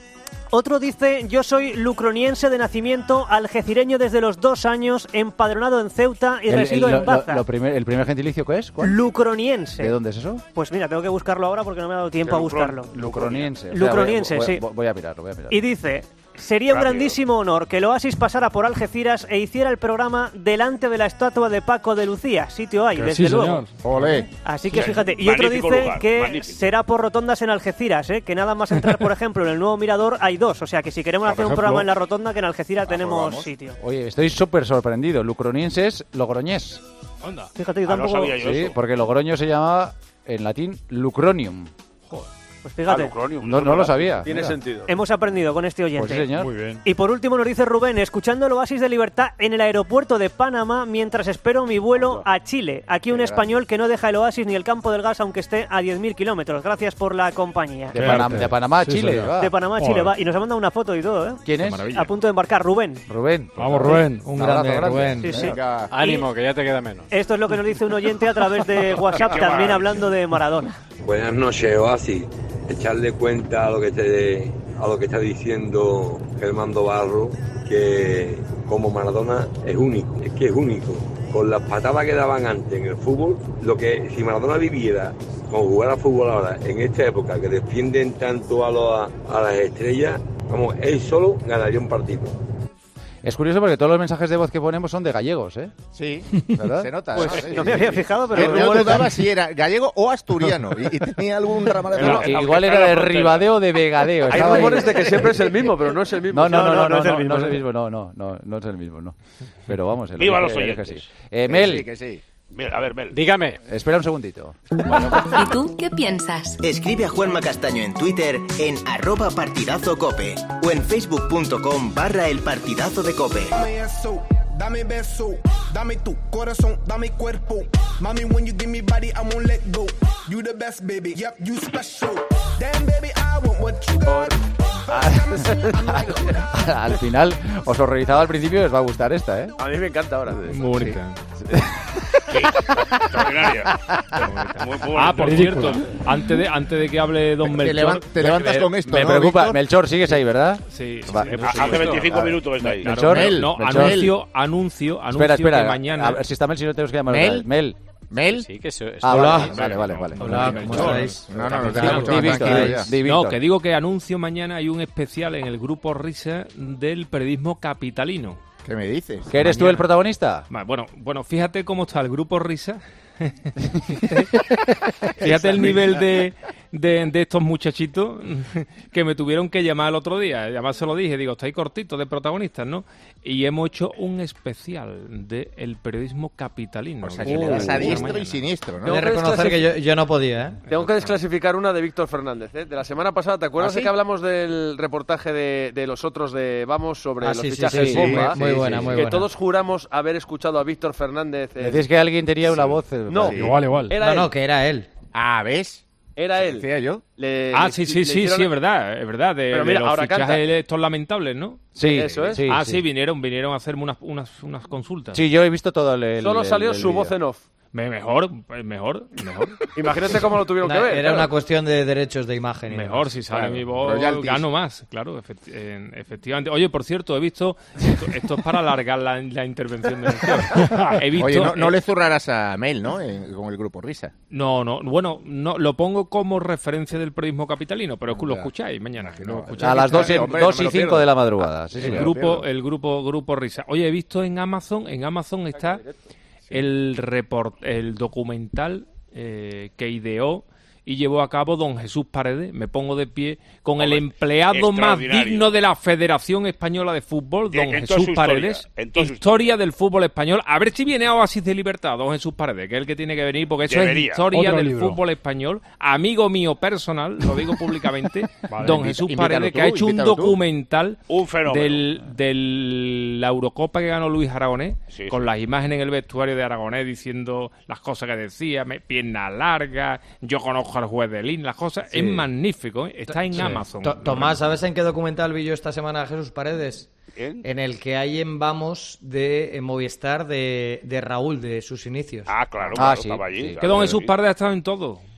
Otro dice, yo soy lucroniense de nacimiento, algecireño desde los dos años, empadronado en Ceuta y El- resido el- lo- en Baza. lo primer- ¿El primer gentilicio qué es? ¿Cuál? Lucroniense. ¿De dónde es eso? Pues mira, tengo que buscarlo ahora porque no me ha dado tiempo a buscarlo. Lucroniense. O sea, Lucroniense, voy, voy- sí. voy- Voy a mirarlo, voy a mirarlo. Y dice, sería un Rápido. grandísimo honor que el Oasis pasara por Algeciras e hiciera el programa delante de la estatua de Paco de Lucía. Sitio hay, Que desde sí, luego. señor. Olé. Así que Sí, fíjate, y otro magnífico dice lugar, que magnífico. será por rotondas en Algeciras, ¿eh? Que nada más entrar, por ejemplo, en el nuevo Mirador hay dos. O sea que si queremos Por hacer un ejemplo. programa en la rotonda, que en Algeciras tenemos vamos. sitio. Oye, estoy súper sorprendido. Lucronienses, logroñés. Onda. Fíjate, yo Ah, no tampoco... sabía yo Sí, eso. porque Logroño se llama en latín Lucronium. Pues Ah, fíjate, Lucronium, No, no lo sabía. Tiene Mira. sentido. hemos aprendido con este Pues oyente. sí, señor. Muy bien. Y por último nos dice Rubén, escuchando el Oasis de Libertad en el aeropuerto de Panamá mientras espero mi vuelo a Chile. Aquí un español que no deja el Oasis ni el campo del gas aunque esté a diez mil kilómetros. Gracias por la compañía. De, Qué Panam- arte. de Panamá a Sí, Chile. señor. va. De Panamá a Chile Joder. va. Y nos ha mandado una foto y todo, ¿eh? ¿Quién es? maravilla. A punto de embarcar, Rubén. Rubén. Vamos, Rubén. Un abrazo grande, grande. Rubén. Sí, sí. Venga. Ánimo, que ya te queda menos. Esto es lo que nos dice un oyente a través de WhatsApp, Qué también maravilla. hablando de Maradona. Buenas noches, Oasis. Echarle cuenta a lo que te, a lo que está diciendo Germán Barro, que como Maradona es único, es que es único. Con las patadas que daban antes en el fútbol, lo que si Maradona viviera como jugar a fútbol ahora, en esta época que defienden tanto a, los- a las estrellas, vamos, él solo ganaría un partido. Es curioso porque todos los mensajes de voz que ponemos son de gallegos, ¿eh? Sí, ¿Verdad? se nota. Pues sí, no sí, me había sí. fijado, Yo- pero... Yo dudaba si era gallego o asturiano y, y tenía algún ramal de No, Aunque igual está era en de la frontera. Ribadeo o de Vegadeo. Hay estaba ahí. rumores de que siempre es el mismo, pero no es el mismo. No, no, no, no, no, no es el no, mismo, no es no. el mismo, no, no, no, no es el mismo, no. Pero vamos, el Viva origen- los el origen oyentes. sí. Eh, Que Mel, sí, que sí. Mira, a ver, Mel. Dígame. espera un segundito. ¿Y tú qué piensas? Escribe a Juanma Castaño en Twitter en arroba partidazo cope o en facebook.com barra el partidazo de cope. Dame eso, dame beso, dame tu corazón, dame cuerpo. Mami, when you give me body, I won't let go. You the best, baby. Yep, you special. Damn, baby, I want what you got. Al final, os horrorizaba al principio y os va a gustar esta, ¿eh? A mí me encanta ahora. Muy bonita. Extraordinaria. Muy, muy Ah, por bonita. cierto, antes de, antes de que hable Don Te, Melchor... levan- te levantas me, con esto, Me ¿no, preocupa. Víctor? Melchor, sigues ahí, ¿verdad? Sí, Va, sí, eh, por Hace supuesto. veinticinco A ver. minutos está ahí. Claro, Melchor, Mel, Mel, no, Melchor. anuncio, anuncio, anuncio Espera, espera. que mañana... A ver si está Mel, si no tenemos que llamar. ¿Mel? Mel. ¿Mel? Sí, que eso es. Ah, Hola. vale, vale, vale, vale. Hola, ¿cómo estáis? No, no, nos Di- deja mucho di más Víctor, tranquilo di- ya. di No, Víctor. que digo que anuncio mañana hay un especial en el grupo Risa del periodismo capitalino. ¿Qué me dices? ¿Que eres tú el protagonista? Va, Bueno, bueno, fíjate cómo está el grupo Risa. Fíjate el nivel de, de, de estos muchachitos que me tuvieron que llamar el otro día. Además se lo dije, digo, estáis cortitos de protagonistas, ¿no? Y hemos hecho un especial del periodismo capitalino. O sea, que le das a Uh, diestro mañana. y siniestro, ¿no? He de reconocer que yo, yo no podía, ¿eh? Tengo que desclasificar una de Víctor Fernández, ¿eh? De la semana pasada. ¿Te acuerdas ¿Ah, de sí? que hablamos del reportaje de, de los otros de Vamos sobre Ah, los sí, sí, fichajes sí, bomba? muy buena, muy que buena. todos juramos haber escuchado a Víctor Fernández. eh, Decís que alguien tenía una voz. eh, No. sí. Igual, igual. Era No, él. no, que era él. Ah, ¿ves? Era él. Decía yo. Le- Ah, le- sí, le sí, sí, hicieron- sí, es verdad, es verdad. De, Pero de mira, los ahora fichajes canta. estos lamentables, ¿no? Sí, Eso es. sí, ah, sí. sí, vinieron, vinieron a hacerme unas, unas, unas consultas. Sí, yo he visto todo el. el- Solo el- salió el su vídeo. voz en off. Me- Mejor, pues mejor, mejor. Imagínate cómo lo tuvieron Na- que ver. era claro. una cuestión de derechos de imagen. y Mejor, demás. si sale Claro, mi voz, royalties. gano más, claro, efecti- en- efectivamente. Oye, por cierto, he visto, esto, esto es para alargar la, la intervención de Melchor. He visto, Oye, no, no eh, le zurrarás a Mel, ¿no? En- con el grupo Risa. no, no, bueno, no, lo pongo como referencia del periodismo capitalino, pero lo Ya. escucháis mañana. Que lo No, escucháis. A las dos y, Hombre, dos no me y lo cinco pierdo. de la madrugada. Sí, el señor. grupo, pierdo. el grupo, grupo Risa. Oye, he visto en Amazon, en Amazon está el report, el documental eh, que ideó y llevó a cabo don Jesús Paredes. Me pongo de pie con el Hombre, empleado más extraordinario. digno de la Federación Española de Fútbol, don En- en toda Jesús su historia, Paredes. en toda su Historia del fútbol español. A ver si viene a Oasis de Libertad, don Jesús Paredes, que es el que tiene que venir, porque eso Debería. es historia Otro del libro. fútbol español. Amigo mío personal, lo digo públicamente, Vale, don invita- Jesús invítalo Paredes, tú, que ha hecho un invítalo tú. documental Un fenómeno. del, del la Eurocopa que ganó Luis Aragonés, Sí, con sí. las imágenes en el vestuario de Aragonés diciendo las cosas que decía, me- piernas largas, yo conozco al juez de Lin, las cosas. Es magnífico, ¿eh? Está en Sí. Amazon. To- Tomás, ¿sabes en qué documental vi yo esta semana a Jesús Paredes? ¿En? En el que hay en Vamos de en Movistar de, de Raúl, de sus inicios. Ah, claro, Ah, claro, sí, estaba allí. sí. claro, Que don sí. Jesús Paredes ha estado en todo.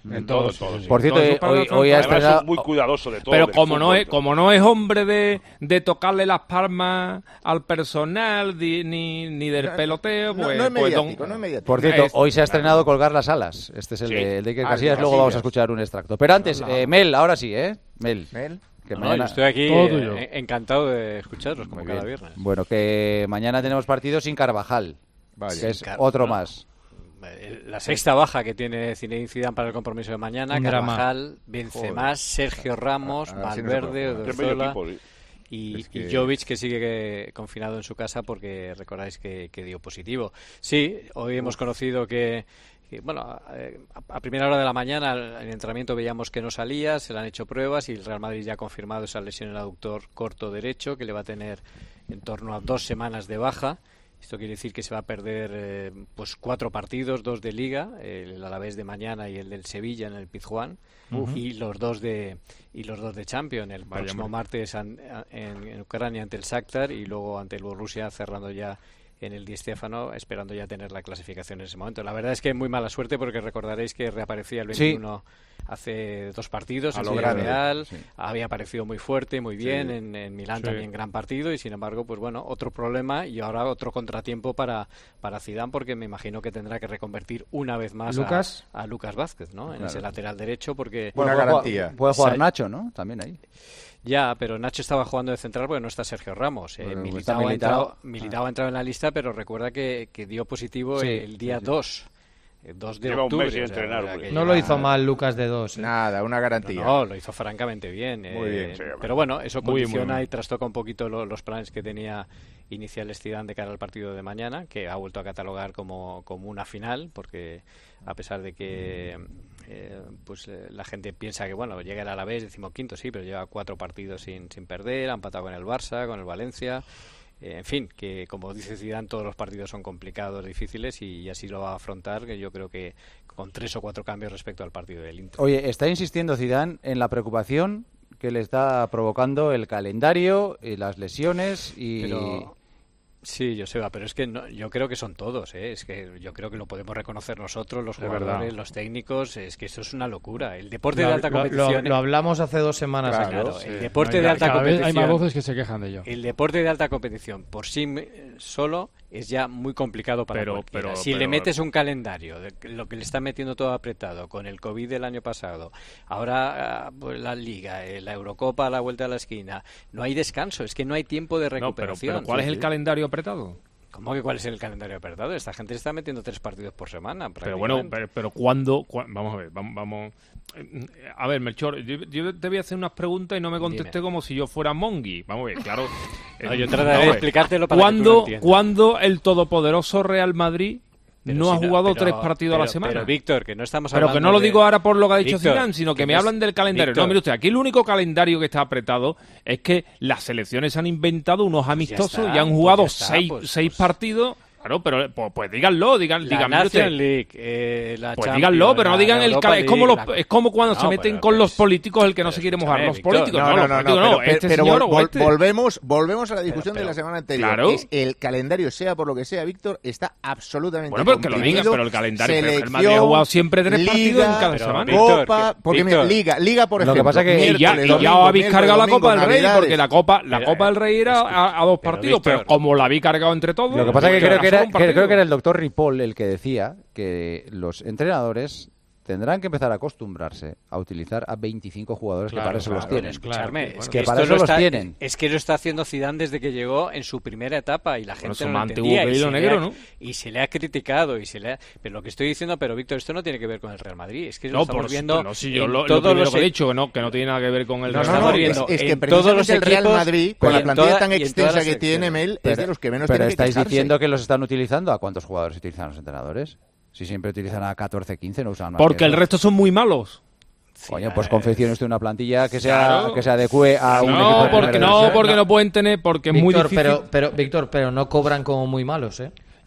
En todo, todo. Por cierto, No, eh, eso para hoy, nosotros- hoy ha Además, estrenado... es muy cuidadoso de todo. Pero del como no fútbol, es todo. como no es hombre de, de tocarle las palmas al personal di- ni, ni del peloteo, No, pues, no es pues don- mediático, no es mediático. Por cierto, Es- hoy se ha estrenado Colgar las alas. Este es el Sí. de, el de Iker Ah, Casillas, el de luego vamos a Casillas. escuchar un extracto. Pero antes, eh, Mel, ahora sí, ¿eh? Mel. Mel. Que No, mañana- yo estoy aquí Todo eh, tuyo. eh, encantado de escucharos, como Muy cada bien. viernes. Bueno, que mañana tenemos partido sin Carvajal, Vaya. que es Car- otro no. más. Eh, La sexta baja que tiene Zinedine Zidane para el compromiso de mañana, Un drama. Carvajal, Benzema, Sergio Ramos, Ah, así no se Valverde, puede jugar. Qué medio Odriozola equipo, sí. y, Es que- y Jovic, que sigue que- confinado en su casa porque recordáis que, que dio positivo. Sí, hoy hemos conocido que, que, bueno, a, a primera hora de la mañana en el entrenamiento veíamos que no salía, se le han hecho pruebas y el Real Madrid ya ha confirmado esa lesión en el aductor corto derecho, que le va a tener en torno a dos semanas de baja. Esto quiere decir que se va a perder eh, pues cuatro partidos, dos de Liga, el Alavés de mañana y el del Sevilla en el Pizjuán, y los dos de y los dos de Champions, el Vaya, próximo hombre. martes an- en, en Ucrania ante el Shakhtar y luego ante el Borussia, cerrando ya en el Di Stéfano, esperando ya tener la clasificación en ese momento. La verdad es que muy mala suerte porque recordaréis que reaparecía el Sí. veintiuno hace dos partidos A en lo Ciudad grande, Real, sí. había aparecido muy fuerte, muy bien, Sí. en, en Milán Sí. también gran partido y sin embargo, pues bueno, otro problema y ahora otro contratiempo para, para Zidane porque me imagino que tendrá que reconvertir una vez más a- Lucas. A, Lucas Vázquez, ¿no? En Claro. ese lateral derecho porque Una puede garantía. Jugar, puede jugar Sa- Nacho, ¿no? También ahí. ya, pero Nacho estaba jugando de central porque no está Sergio Ramos. Eh, Bueno, Militao, está ha Militao. entrado, Militao ha entrado en la lista, pero recuerda que, que dio positivo Sí, el día sí, sí. dos. El dos de Lleva un octubre. mes sin o sea, entrenar, o sea, hombre. que No lleva- lo hizo mal Lucas de dos. ¿eh? Nada, una garantía. No, lo hizo francamente bien. Muy eh, bien. Sí, hombre. pero bueno, eso Muy, muy condiciona bien. y trastoca un poquito lo- los planes que tenía iniciales Zidane de cara al partido de mañana, que ha vuelto a catalogar como, como una final, porque a pesar de que eh, pues eh, la gente piensa que bueno, llega el Alavés, decimoquinto, sí, pero lleva cuatro partidos sin, sin perder, ha empatado con el Barça, con el Valencia. Eh, en fin, que como dice Zidane, todos los partidos son complicados, difíciles y, y así lo va a afrontar, que yo creo que con tres o cuatro cambios respecto al partido del Inter. Oye, está insistiendo Zidane en la preocupación que le está provocando el calendario y las lesiones y... Pero, sí, Joseba, pero es que no, yo creo que son todos, ¿eh? Es que yo creo que lo podemos reconocer nosotros, los Es jugadores, verdad. los técnicos, es que eso es una locura. El deporte Lo, de alta lo- competición... lo- lo hablamos hace dos semanas. Claro, aquí. claro, sí. el deporte No, de y alta cada vez competición... hay más voces que se quejan de ello. El deporte de alta competición por sí eh, solo es ya muy complicado para Pero- cualquiera. pero- si le pero- metes un calendario, de que- lo que le está metiendo todo apretado, con el COVID del año pasado, ahora ah, pues, la Liga, eh, la Eurocopa a la vuelta de la esquina, no hay descanso, es que no hay tiempo de No, pero, recuperación. pero ¿cuál es Sí, el sí. calendario apretado? ¿Cómo que cuál es el calendario apretado? Esta gente está metiendo tres partidos por semana. Pero bueno, prácticamente. pero, pero ¿cuándo? cua- Vamos a ver, vamos... vamos eh, a ver, Melchor, yo, yo te voy a hacer unas preguntas y no me contesté Dime. como si yo fuera Mongi. Vamos a ver, claro. No, eh, yo trataré vamos a de ver. explicártelo para que tú lo ¿Cuándo, entiendas. ¿Cuándo el todopoderoso Real Madrid Pero no si ha jugado pero- tres partidos a la pero- semana? Pero, Víctor, que no estamos Pero hablando que no lo de- digo ahora por lo que ha dicho Víctor, Zidane, sino que, que me no es- hablan del calendario. Víctor. No, mire usted, aquí el único calendario que está apretado es que las selecciones han inventado unos amistosos está, y han pues jugado ya está, seis, pues- seis pues- partidos. Claro, pero pues, pues díganlo, digan, La díganme usted. Nation League, eh, la Pues Champions, díganlo, pero no la- digan la el Europa cal- es como League, los, la- es como cuando No, se meten pero- con pero los es- políticos el que no pero se quiere mojar. escúchame, Los Víctor. políticos, No, no, no, los no, no, políticos no, pero, este pero señor vol- o vol- este. volvemos, volvemos a la discusión pero- de la semana anterior. Claro. Es el calendario, sea por lo que sea, Víctor, está absolutamente Bueno, pero que lo comprimido. digan, pero el calendario, pero el Selección, Madrid ha jugado siempre tres partidos en cada Liga, semana. Víctor, Copa, que- porque mira, Víctor. Liga, Liga por Lo que ejemplo. pasa que- Y ya, miércoles, y ya domingo, os habéis miércoles, cargado la domingo, Copa del Rey, Navidades. porque la Copa, la Pero, Copa del Rey era a, a dos pero, partidos, pero Víctor. como la habéis cargado entre todos. Lo que pasa es que pues creo que, solo era, un que partido. creo que era el doctor Ripoll el que decía que los entrenadores tendrán que empezar a acostumbrarse a utilizar a veinticinco jugadores Claro, que para eso claro, los tienen. Escucharme, Claro, es que que para esto eso lo los está, tienen. Es que lo está haciendo Zidane desde que llegó en su primera etapa y la Bueno, gente eso no más lo antiguo entendía que y, hilo se negro, le ha, ¿no? y se le ha criticado y se le ha... Pero lo que estoy diciendo, pero Víctor, esto no tiene que ver con el Real Madrid, es que lo No, estamos por viendo no, si yo en lo, lo todos primero los que he e- dicho, que no, que no tiene nada que ver con el No, Real no, no, estamos Madrid. es, viendo es que en todos los precisamente el Real equipos, Madrid, con pero la en plantilla toda- tan y en todas extensa las que tiene, selecciones. Mel, es de los que menos Pero tiene que estáis quejarse. diciendo que los están utilizando. ¿A cuántos jugadores utilizan los entrenadores? Si siempre utilizan a catorce, quince, no usan más. Porque que el eso. resto son muy malos. Coño, pues confeccione usted una plantilla que sea Claro. que se adecue a un equipo No, de porque primera no, división. porque no pueden tener, porque es muy Víctor, difícil. pero, pero, Víctor, pero no cobran como muy malos, ¿eh?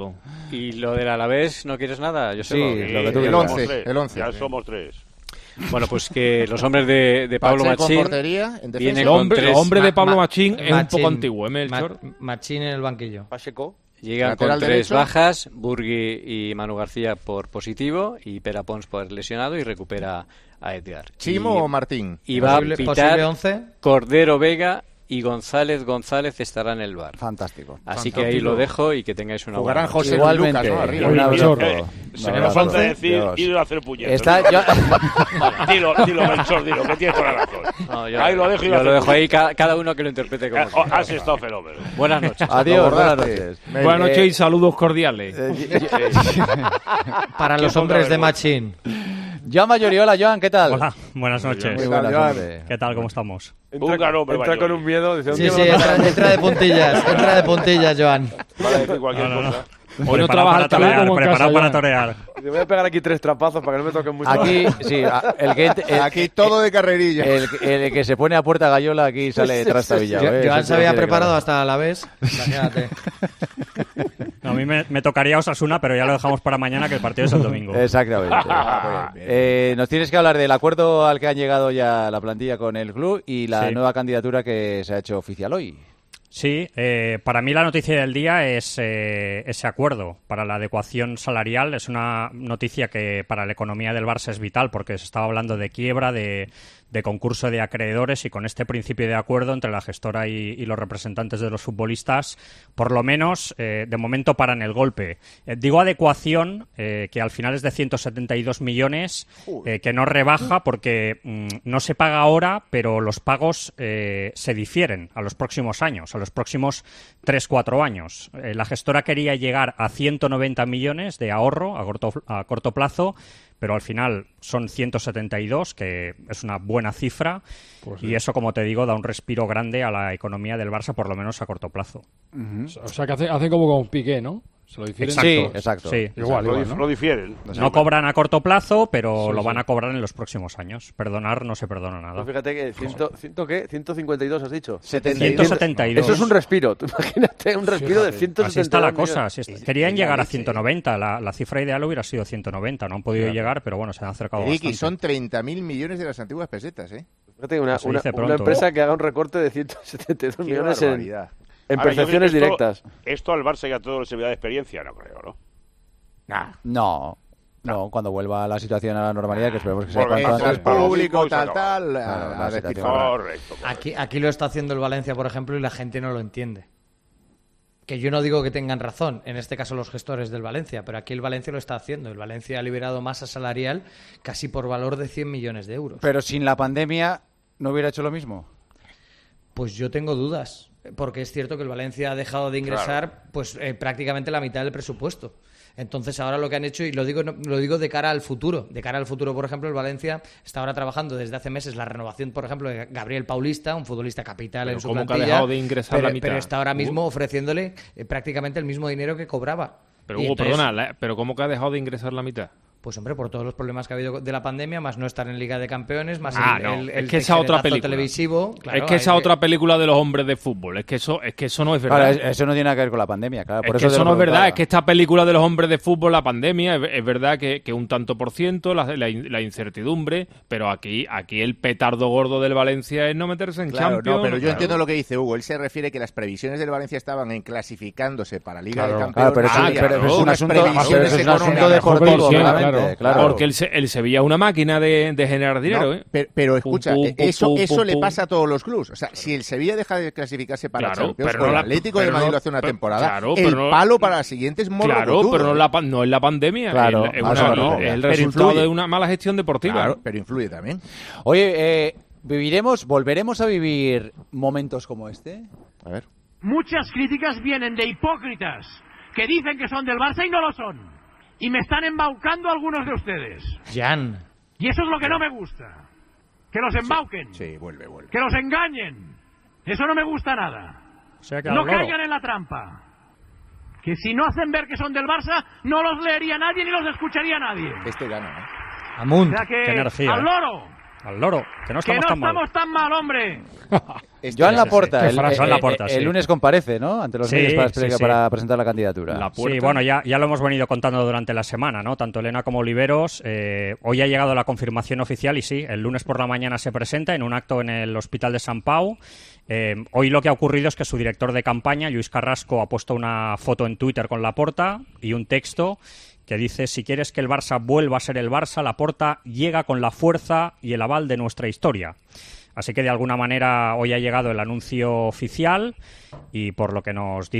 todo. ¿Y lo del Alavés no quieres nada? Yo sé Sí, lo, lo que tú ya quieras. somos once, tres, el once. Ya somos tres. Bueno, pues que los hombres de, de Pablo Pacheco en Machín portería, en defensa. vienen El con hombre, tres, el hombre de Ma- Pablo Ma- Machín es un Machín. poco antiguo, ¿eh, Melchor? Ma- Machín en el banquillo. Pacheco. llegan Lateral con tres derecho. bajas, Burgui y Manu García por positivo y Pere Pons por lesionado y recupera a Edgar. ¿Chimo y, o Martín? y va a Posible- pitar posible once. Cordero Vega y González González estará en el bar. Fantástico. Así Fantástico. que ahí lo dejo y que tengáis una Jugarán buena José noche. Lucas, ¿no? Arriba. Un abrazo. Eh, se me falta decir ir a hacer puñetas. Está, yo... dilo, dilo, Melchor, dilo, que tienes toda la razón. No, yo, ahí lo dejo y yo lo dejo ahí, cada, cada uno que lo interprete como oh, has estado fenómeno. Buenas noches. Adiós, buenas noches. Buenas noches y saludos cordiales. Para los hombres de Machín. Joan Mayori, hola Joan, ¿qué tal? Hola, buenas noches. Muy buenas, hombre. ¿Qué tal? ¿Cómo estamos? Entra, Un gran hombre, entra con Mayori. un miedo. Dice, Sí, sí, entra, entra de puntillas, entra de puntillas, Joan. Para decir cualquier No, no, cosa. Hoy no Preparado trabaja para el calor torear, como en preparado casa, para Joan. torear. Te voy a pegar aquí tres trapazos para que no me toquen mucho. Aquí, sí, a- el que, ent- el- Aquí todo de carrerilla. el, el que se pone a puerta gallola aquí sale trastabillado. Jo- ¿eh? Joan Eso se había tiene preparado claro. hasta la vez. Imagínate. No, a mí me, me tocaría Osasuna, pero ya lo dejamos para mañana, que el partido es el domingo. Exactamente. Eh, nos tienes que hablar del acuerdo al que han llegado ya la plantilla con el club y la Sí. nueva candidatura que se ha hecho oficial hoy. Sí, eh, para mí la noticia del día es eh, ese acuerdo para la adecuación salarial. Es una noticia que para la economía del Barça es vital porque se estaba hablando de quiebra, de, de concurso de acreedores y con este principio de acuerdo entre la gestora y, y los representantes de los futbolistas, por lo menos eh, de momento paran el golpe. Eh, digo adecuación, eh, que al final es de ciento setenta y dos millones, eh, que no rebaja porque mm, no se paga ahora, pero los pagos eh, se difieren a los próximos años, a los próximos tres cuatro años. Eh, la gestora quería llegar a ciento noventa millones de ahorro a corto, a corto plazo, pero al final son ciento setenta y dos, que es una buena cifra, Pues y sí. eso, como te digo, da un respiro grande a la economía del Barça, por lo menos a corto plazo. O sea, que hace, hace como con Piqué, ¿no? Se lo difieren. Exacto. Sí, exacto. Sí. Igual, Lo, igual, dif- ¿no? lo difieren. No cobran a corto plazo, pero Sí, lo sí. van a cobrar en los próximos años. Perdonar no se perdona nada. Pues fíjate que ciento, ciento ¿qué? ciento cincuenta y dos has dicho. ciento setenta y dos. Eso es un respiro. Tú imagínate un respiro de ciento setenta y dos. Así está la millones. cosa. así está. Querían llegar a ciento noventa. La, la cifra ideal hubiera sido ciento noventa. No han podido llegar, pero bueno, se han acercado Ricky, bastante. son treinta mil millones de las antiguas pesetas, ¿eh? Fíjate, una, Se una, dice una pronto, empresa ¿eh? que haga un recorte de ciento setenta y dos Qué millones en, barbaridad. en A ver, yo creo que percepciones esto- directas. Esto al Barça y a todos les servirá de experiencia, no creo, ¿no? No, no, cuando vuelva la situación a la normalidad, que esperemos que sea Porque cuanto eso antes. es para los público, mismos, tal, no. tal, Claro, a, la a situación. despilfarrar. Correcto. correcto. Aquí, aquí lo está haciendo el Valencia, por ejemplo, y la gente no lo entiende. Que yo no digo que tengan razón, en este caso los gestores del Valencia, pero aquí el Valencia lo está haciendo. El Valencia ha liberado masa salarial casi por valor de cien millones de euros. Pero sin la pandemia, ¿no hubiera hecho lo mismo? Pues yo tengo dudas, porque es cierto que el Valencia ha dejado de ingresar pues eh, prácticamente la mitad del presupuesto. Entonces ahora lo que han hecho, y lo digo no- lo digo de cara al futuro, de cara al futuro, por ejemplo, el Valencia está ahora trabajando desde hace meses la renovación, por ejemplo, de Gabriel Paulista, un futbolista capital Pero en su ¿cómo que ha plantilla, dejado de ingresar pero, la mitad? pero está ahora mismo Hugo. ofreciéndole eh, prácticamente el mismo dinero que cobraba. Pero Y Hugo, entonces, perdona, la- ¿pero cómo que ha dejado de ingresar la mitad? Pues hombre, por todos los problemas que ha habido de la pandemia, más no estar en Liga de Campeones, más Ah, el, no, el- es el que esa otra tijeretazo película. televisivo. Claro, es que esa hay otra película de los hombres de fútbol, es que eso, es que eso no es verdad. Claro, es- eso no tiene nada que ver con la pandemia, claro. Por es eso que te eso lo no es verdad, preguntaba. es que esta película de los hombres de fútbol, la pandemia, es, es verdad que, que un tanto por ciento, la, la in- la incertidumbre, pero aquí, aquí el petardo gordo del Valencia es no meterse en Claro, Champions. no, pero yo Claro. entiendo lo que dice Hugo. Él se refiere que las previsiones del Valencia estaban en clasificándose para Liga Claro. de Campeones. Claro, pero, Ah, eso- claro. pero es un Unas asunto, previsiones pero eso es un asunto económicas. deportivo, Sí, claramente, claro. claro. Porque el, Se- el Sevilla es una máquina de, de generar dinero, No, ¿eh? pero, pero escucha, Pum, pum, eh, pum, eso, pum, eso pum, le pum. pasa a todos los clubes. O sea, si el Sevilla deja de clasificarse para Claro, Champions, pero con no el la- Atlético de pero Madrid no- lo hace una pero- temporada, claro, el pero no- palo para la siguiente es morro Claro, cotudo, pero no ¿eh? es la, pa- no es la pandemia, Claro, es, es más una- o menos. es el Pero resultado influye. de una mala gestión deportiva. Claro, pero influye también. Oye, eh, ¿viviremos, volveremos a vivir momentos como este? A ver. Muchas críticas vienen de hipócritas que dicen que son del Barça y no lo son. Y me están embaucando algunos de ustedes. Jan. Y eso es lo que no me gusta. Que los embauquen. Sí, vuelve, vuelve. Que los engañen. Eso no me gusta nada. O sea que No al loro. caigan en la trampa. Que si no hacen ver que son del Barça, no los leería nadie ni los escucharía nadie. Este gana, ¿eh? O Amunt. sea que Qué energía, al eh. loro. Al loro, que no Que estamos no tan mal. estamos tan mal, hombre. Este Joan gana, Laporta, Qué el, frase. el- Joan Laporta, el- sí. el lunes comparece, ¿no? Ante los Sí, medios para, sí, explicar- sí. para presentar la candidatura. La Sí, puerta. bueno, ya, ya lo hemos venido contando durante la semana, ¿no? Tanto Elena como Oliveros. Eh, hoy ha llegado la confirmación oficial y sí, el lunes por la mañana se presenta en un acto en el Hospital de San Pau. Eh, hoy lo que ha ocurrido es que su director de campaña, Lluís Carrasco, ha puesto una foto en Twitter con Laporta y un texto que dice: si quieres que el Barça vuelva a ser el Barça, Laporta llega con la fuerza y el aval de nuestra historia. Así que de alguna manera hoy ha llegado el anuncio oficial y por lo que nos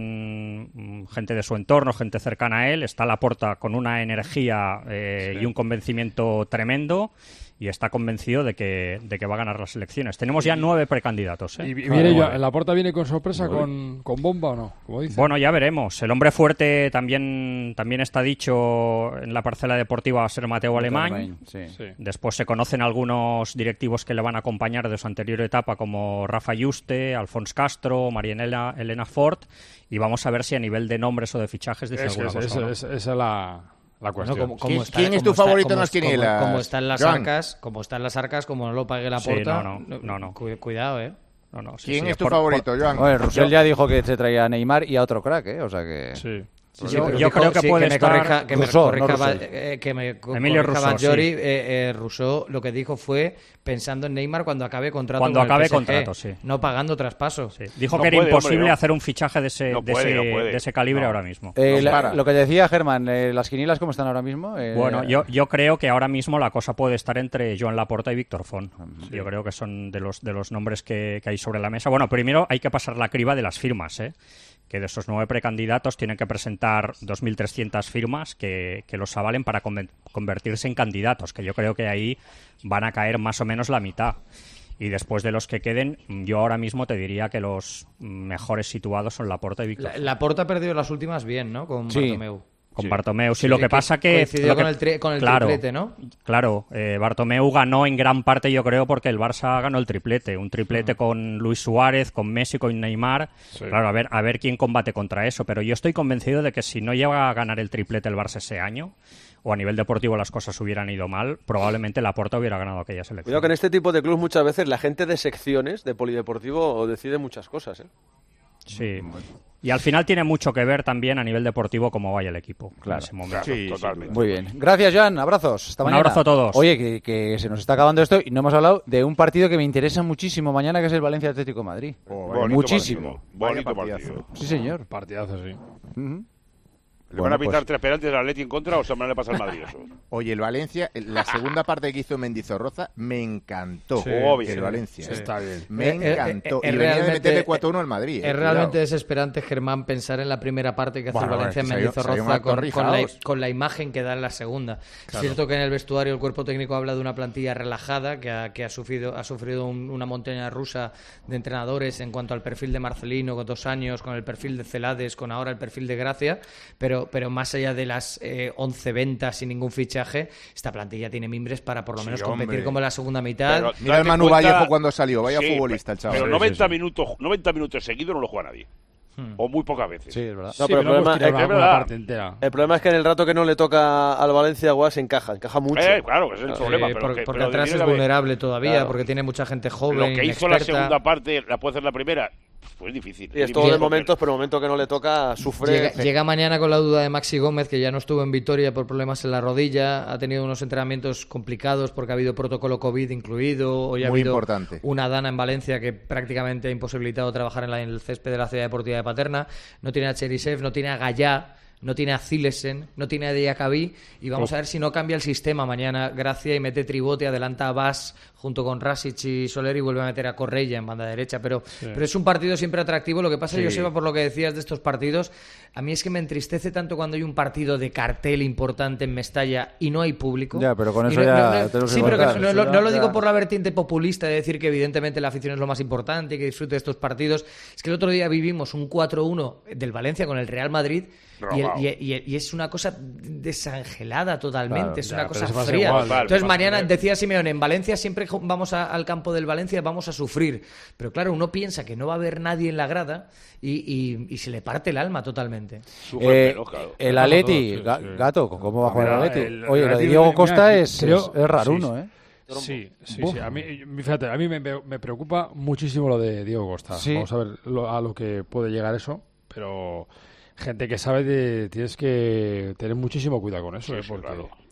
dicen gente de su entorno, gente cercana a él, está Laporta con una energía eh, sí. y un convencimiento tremendo y está convencido de que, de que va a ganar las elecciones. Tenemos ya nueve precandidatos. ¿eh? ¿Y viene yo, Laporta viene con sorpresa, con, con bomba o no? Como dice. Bueno, ya veremos. El hombre fuerte también, también está dicho en la parcela deportiva va a ser Mateo Alemany. Sí. Sí. Después se conocen algunos directivos que le van a acompañar de su anterior etapa, como Rafa Yuste, Alfons Castro, Marianela Elena Ford, y vamos a ver si a nivel de nombres o de fichajes dice es, alguna es, cosa. es, ¿no? es, esa es la... La cuestión. Bueno, como, como ¿Quién, está, ¿quién es como tu favorito está, en las como, quinielas? Como, como están las Joan. arcas, como están las arcas, como no lo pague la porta. Sí, no, no, no, no. Cu cuidado, eh. No, no, sí, ¿Quién sí, es tu por, favorito, por... Joan? Bueno, Russell ya dijo que se traía a Neymar y a otro crack, ¿eh? O sea que... Sí. Sí, sí, yo pero yo dijo, creo que sí, puede que me estar... corrija, que Rousseau, me corrija, no ba- eh, que me co- Emilio corrija Rousseau, Bajori, sí. eh, eh, Rousseau lo que dijo fue pensando en Neymar cuando acabe contrato Cuando con el acabe P S G, contrato, sí. no pagando traspaso. Sí. Dijo No que era puede, imposible hombre, no. hacer un fichaje de ese, No de puede, ese, no puede. de ese calibre No. ahora mismo. Eh, Nos la- para. lo que decía Germán, eh, ¿las quinielas cómo están ahora mismo? Eh, Bueno, yo, yo creo que ahora mismo la cosa puede estar entre Joan Laporta y Víctor Font. Sí. Yo creo que son de los de los nombres que, que hay sobre la mesa. Bueno, primero hay que pasar la criba de las firmas, ¿eh? Que de esos nueve precandidatos tienen que presentar dos mil trescientas firmas que, que los avalen para conven- convertirse en candidatos, que yo creo que ahí van a caer más o menos la mitad. Y después de los que queden, yo ahora mismo te diría que los mejores situados son Laporta y Víctor La, Font. la porta ha perdido las últimas bien, ¿no? Con Sí. Bartomeu. Con Sí. Bartomeu. Sí, Sí, lo que que pasa que... coincidió lo que- con el tri- con el claro, triplete, ¿no? Claro, eh, Bartomeu ganó en gran parte, yo creo, porque el Barça ganó el triplete. Un triplete con Luis Suárez, con Messi, con Neymar. Sí. Claro, a ver, a ver quién combate contra eso. Pero yo estoy convencido de que si no llega a ganar el triplete el Barça ese año, o a nivel deportivo las cosas hubieran ido mal, probablemente Laporta hubiera ganado aquella selección. Cuidado que en este tipo de clubes muchas veces la gente de secciones de polideportivo decide muchas cosas, ¿eh? Sí. Y al final tiene mucho que ver también a nivel deportivo cómo vaya el equipo Claro. en ese momento. Sí, totalmente. Muy bien. Gracias, Joan. Abrazos. Hasta Un mañana. abrazo a todos. Oye, que, que se nos está acabando esto y no hemos hablado de un partido que me interesa muchísimo mañana, que es el Valencia Atlético de Madrid. Bonito muchísimo. partido, Bonito Vaya partido. Sí, señor. Partidazo, sí. Ujú. ¿Le van a Bueno, pitar pues- tres penaltis al Atleti en contra o se van a pasar al Madrid eso? Oye, el Valencia, la segunda parte que hizo Mendizorroza me encantó. Sí, Jugó bien. el Valencia. Sí, está bien. Me Eh, eh, encantó. eh, y es venía de realmente- meterle cuatro uno al Madrid. eh, Es realmente cuidado. desesperante, Germán, pensar en la primera parte que hace Bueno, el Valencia en bueno, es que salió- Mendizorroza salió con, más con, la, torrijados. con la imagen que da en la segunda. Es cierto que en el vestuario el cuerpo técnico habla de una plantilla relajada que ha, que ha sufrido, ha sufrido un- una montaña rusa de entrenadores en cuanto al perfil de Marcelino con dos años, con el perfil de Celades, con ahora el perfil de Gracia, pero, pero más allá de las eh, once ventas sin ningún fichaje, esta plantilla tiene mimbres para por lo Sí, menos hombre. competir como en la segunda mitad. Pero Mira el date Manu cuenta- Vallejo cuando salió. Vaya Sí, futbolista el chaval. Pero Sí, noventa sí, sí. minutos, noventa minutos seguidos no lo juega nadie. O muy pocas veces. Sí, es verdad. No, Sí, pero el no hemos problema, tirado el, una- es una verdad. parte entera. el problema es que en el rato que no le toca al Valencia, Guas encaja, encaja mucho. Eh, claro, que ese es el Eh, problema. pero porque que- porque pero atrás viene es la vez. vulnerable todavía, Claro. porque tiene mucha gente joven, Lo que hizo la inexperta. segunda parte, la puede hacer la primera, pues difícil. Y es difícil todo de porque- momentos, pero el momento que no le toca, sufre. Llega, llega mañana con la duda de Maxi Gómez, que ya no estuvo en Vitoria por problemas en la rodilla, ha tenido unos entrenamientos complicados porque ha habido protocolo COVID incluido, hoy ha Muy habido importante. una dana en Valencia que prácticamente ha imposibilitado trabajar en, la- en el césped de la Ciudad Deportiva de Paterna, no tiene a Cherisev, no tiene a Gallá, no tiene a Zilesen, no tiene a Diacabí, y vamos a ver si no cambia el sistema mañana Gracia y mete tribote, adelanta a Bas junto con Rasic y Soler y vuelve a meter a Correia en banda derecha, pero, pero es un partido siempre atractivo. Lo que pasa, Sí. Joseba, por lo que decías de estos partidos, a mí es que me entristece tanto cuando hay un partido de cartel importante en Mestalla y no hay público. Ya, pero con Y eso no- ya no- no- tenemos que Sí, pero que cortar, no, eso no- ya- no lo digo ya. por la vertiente populista de decir que evidentemente la afición es lo más importante y que disfrute de estos partidos. Es que el otro día vivimos un cuatro uno del Valencia con el Real Madrid y, el- Robado. y- y- y es una cosa desangelada totalmente, Claro, es ya, una pero cosa eso pasa fría. igual. Vale, Entonces pasa mañana, igual. decía Simeone, en Valencia siempre jo- vamos a- al campo del Valencia, vamos a sufrir. Pero claro, uno piensa que no va a haber nadie en la grada y, y- y se le parte el alma totalmente. Sufre Eh, menos, claro. el Pasa Atleti, todo, sí, Ga- sí. Gato, ¿cómo va a jugar el Mira, Atleti? el- Oye, el lo de Atleti, Diego mira, Costa es, creo- es, es raro, sí, ¿no? ¿eh? Sí, sí, Uf. sí. A mí, fíjate, a mí me, me preocupa muchísimo lo de Diego Costa. Sí. Vamos a ver lo- a lo que puede llegar eso, pero gente que sabe de, tienes que tener muchísimo cuidado con eso, Sí, ¿eh? sí, porque claro.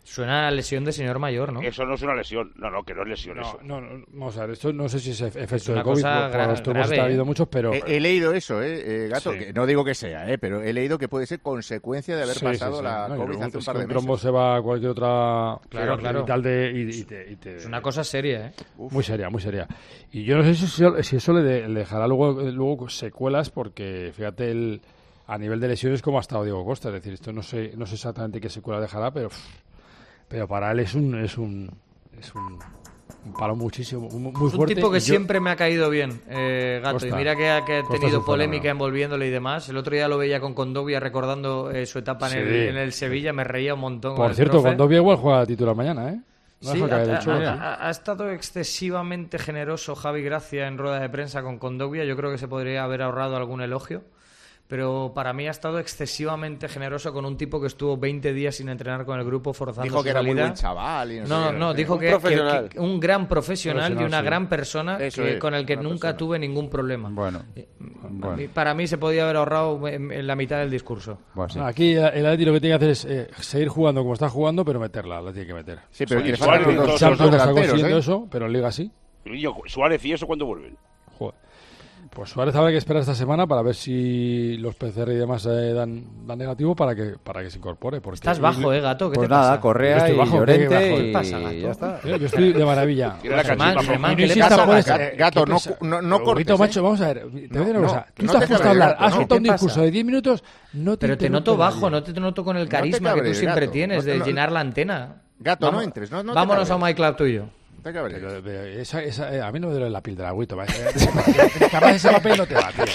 Suena a lesión de señor mayor, ¿no? Eso no es una lesión. No, no, que no es lesión no, eso. No, no, vamos a ver, esto no sé si es efecto es una de COVID, cosa por, por los turbos grave, ha ¿eh? habido muchos, pero... He, he leído eso, ¿eh, eh Gato? Sí. Que no digo que sea, ¿eh? Pero he leído que puede ser consecuencia de haber Sí, pasado sí, sí. la No, COVID luego hace un es par que de un trombo meses. se va a cualquier otra... Claro, claro. Y, tal de, y, y te, y te- Es una cosa seria, ¿eh? Muy seria, muy seria. Y yo no sé si, eso- si eso le, de- le dejará luego, luego secuelas, porque fíjate el, a nivel de lesiones cómo ha estado Diego Costa. Es decir, esto no sé, no sé exactamente qué secuela dejará, pero, pero para él es un es un es un, un palo muchísimo, muy, muy Es un fuerte. tipo que Y yo- siempre me ha caído bien, eh, Gato. Costa. Y mira que ha, que ha Costa es tenido un polémica fenómeno. envolviéndole y demás. El otro día lo veía con Condovia recordando eh, su etapa en, Sí. el, en el Sevilla. Me reía un montón. con Por el cierto, profe. con Dobia igual juega titular mañana, ¿eh? No Sí, deja caer ha, el Cholo, ha- sí. ha- ha estado excesivamente generoso Javi Gracia en rueda de prensa con Condovia. Yo creo que se podría haber ahorrado algún elogio. Pero para mí ha estado excesivamente generoso con un tipo que estuvo veinte días sin entrenar con el grupo, forzando Dijo su que era muy salida. buen chaval y no sé No, qué, no, no sé. dijo Un que, profesional. que- que un gran profesional, y Profesional, una sí. gran persona Eso que- es, con el que una nunca persona. tuve ningún problema. Bueno, Eh, bueno. a mí- Para mí se podía haber ahorrado en, en la mitad del discurso. No, aquí el el Atleti lo que tiene que hacer es eh, seguir jugando como está jugando, pero meterla, la tiene que meter. Sí, pero Sí, que le Suárez faltan los y dos- Champions los dos está delanteros, consiguiendo ¿eh? eso, pero en Liga sí. Y yo, Suárez y eso cuando vuelven. Joder. Pues Suárez habrá que esperar esta semana para ver si los P C R y demás eh, dan, dan negativo para que para que se incorpore. Porque Estás bajo, ¿eh, Gato? ¿Qué Pues te nada, pasa? Correa Yo estoy y bajo, Llorente ¿qué bajo? y ¿Qué pasa, Gato? ya está. Eh, Yo estoy de maravilla. Tiene la Germán, canción Germán, Y ¿qué no le insistas pasa? por eso. Gato, Gato, no, que- no, no Pero, cortes, Guito, ¿eh? macho, vamos a ver. Te voy a decir una no, cosa. que Tú no estás te puesto a cabres, hablar, Gato, has no. soltado un ¿Qué pasa? discurso de diez minutos, no te Pero te interrumpe noto bajo, nadie. no te noto con el No te carisma que tú cabres, siempre Gato. tienes No- de no- llenar la antena. Gato, Vamos- no entres. No, no te Vámonos a un cabres. My Club tuyo. No te cabres. Pero, pero esa, esa, eh, a mí no me duele la piel del agüito. Capaz ese papel no te va, tío.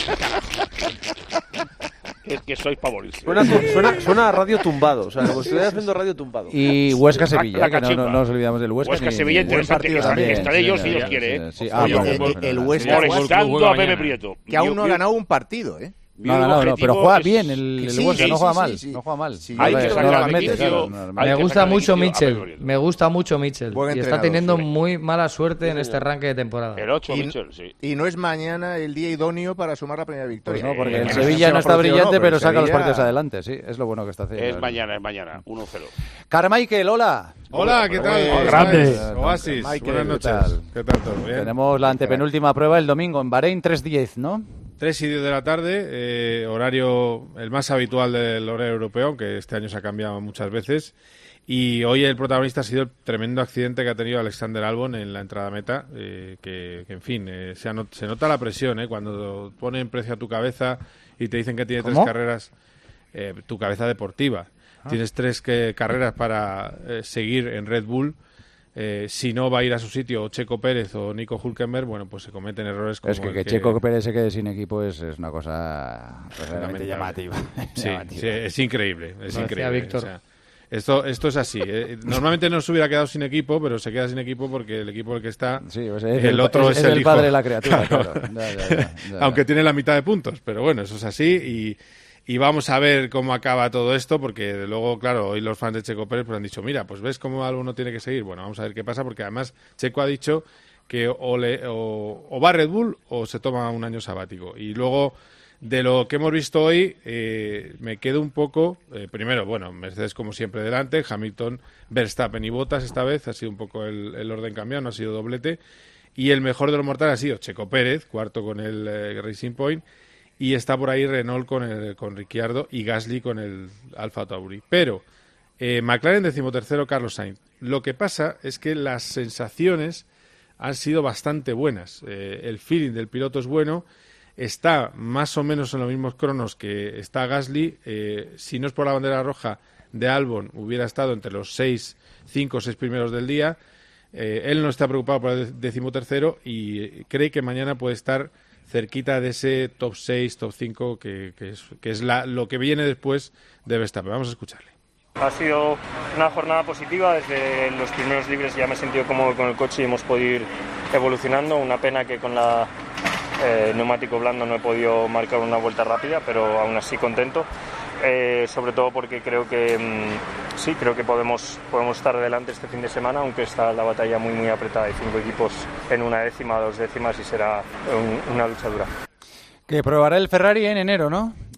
Es que sois favoritos. Suena, suena, suena a radio tumbado, o sea, como si estuviera haciendo radio tumbado. Y Huesca-Sevilla, La que no, no, cachimba. no nos olvidamos del Huesca. Huesca-Sevilla ni- interesante, buen que partido está- también, está de ellos sí, si Dios sí, quiere, sí, ¿eh? sí. Ah, Oye, bueno, el- bueno, el bueno, Huesca- sí. Molestando a Pepe Prieto. Que aún no ha Mi- ganado un partido, ¿eh? mi No, no, no, no, objetivo pero juega es- bien el, que el sí, Huesca, sí, no juega sí, mal, sí, sí. no juega mal. Sí, A hay ver, que no sacar la de mete, inicio, claro, normal. hay Me que gusta sacar de mucho inicio a Pepe Mitchell. Prieto. Me gusta mucho Mitchell. Buen Y está entrenador, teniendo sí. muy mala suerte en este arranque de temporada. El ocho, Y- Mitchell, sí. Y no es mañana el día idóneo para sumar la primera victoria. Pues no, porque Eh, el que Sevilla se no ha está producido, brillante, no, pero el saca los Sevilla- partidos adelante, sí, es lo bueno que está haciendo. Es mañana, es mañana, uno cero. Carmichael, hola. Hola, ¿qué tal? Eh, ¿Cómo grande. estáis? Oasis, Michael, buenas ¿qué noches. tal? ¿Qué tal todo? Bien. Tenemos la antepenúltima prueba el domingo en Bahrein, tres diez, ¿no? Tres y diez de la tarde, eh, horario el más habitual del horario europeo, que este año se ha cambiado muchas veces. Y hoy el protagonista ha sido el tremendo accidente que ha tenido Alexander Albon en la entrada a meta, eh, que, que, en fin, eh, se, anot- se nota la presión, eh, cuando ponen precio a tu cabeza y te dicen que tiene ¿Cómo? tres carreras, eh, tu cabeza deportiva. Tienes tres que, carreras para eh, seguir en Red Bull. Eh, si no va a ir a su sitio o Checo Pérez o Nico Hülkenberg, bueno, pues se cometen errores como Es que el que Checo Pérez se quede sin equipo es, es una cosa verdaderamente llamativa. Sí, Llamativa. sí, es increíble, es Lo decía increíble. Víctor. o sea, esto, esto es así. eh. Normalmente no se hubiera quedado sin equipo, pero se queda sin equipo porque el equipo el que está, Sí, pues es el, el- otro es- es, es el, el hijo. padre de la criatura, claro. Ya, ya, ya, ya. Aunque tiene la mitad de puntos, pero bueno, eso es así y, y vamos a ver cómo acaba todo esto, porque luego, claro, hoy los fans de Checo Pérez pues han dicho, mira, pues ves cómo algo no tiene que seguir. Bueno, vamos a ver qué pasa, porque además Checo ha dicho que o, le, o, o va a Red Bull o se toma un año sabático. Y luego, de lo que hemos visto hoy, eh, me quedo un poco, eh, primero, bueno, Mercedes como siempre delante, Hamilton, Verstappen y Bottas esta vez, ha sido un poco el, el orden cambiado, no ha sido doblete. Y el mejor de los mortales ha sido Checo Pérez, cuarto con el eh, Racing Point. Y está por ahí Renault con, el, con Ricciardo y Gasly con el Alfa Tauri. Pero eh, McLaren decimotercero, Carlos Sainz. Lo que pasa es que las sensaciones han sido bastante buenas. Eh, el feeling del piloto es bueno. Está más o menos en los mismos cronos que está Gasly. Eh, si no es por la bandera roja de Albon, hubiera estado entre los seis, cinco o seis primeros del día. Eh, él no está preocupado por el decimotercero y cree que mañana puede estar cerquita de ese top seis, top cinco, que, que es, que es la, lo que viene después de Verstappen. Vamos a escucharle. Ha sido una jornada positiva, desde los primeros libres ya me he sentido cómodo con el coche y hemos podido ir evolucionando. Una pena que con la eh, neumático blando no he podido marcar una vuelta rápida, pero aún así contento. Eh, sobre todo porque creo que mmm, sí, creo que podemos, podemos estar adelante este fin de semana, aunque está la batalla muy muy apretada. Hay cinco equipos en una décima, dos décimas y será un, una lucha dura. Que probará el Ferrari en enero, ¿no?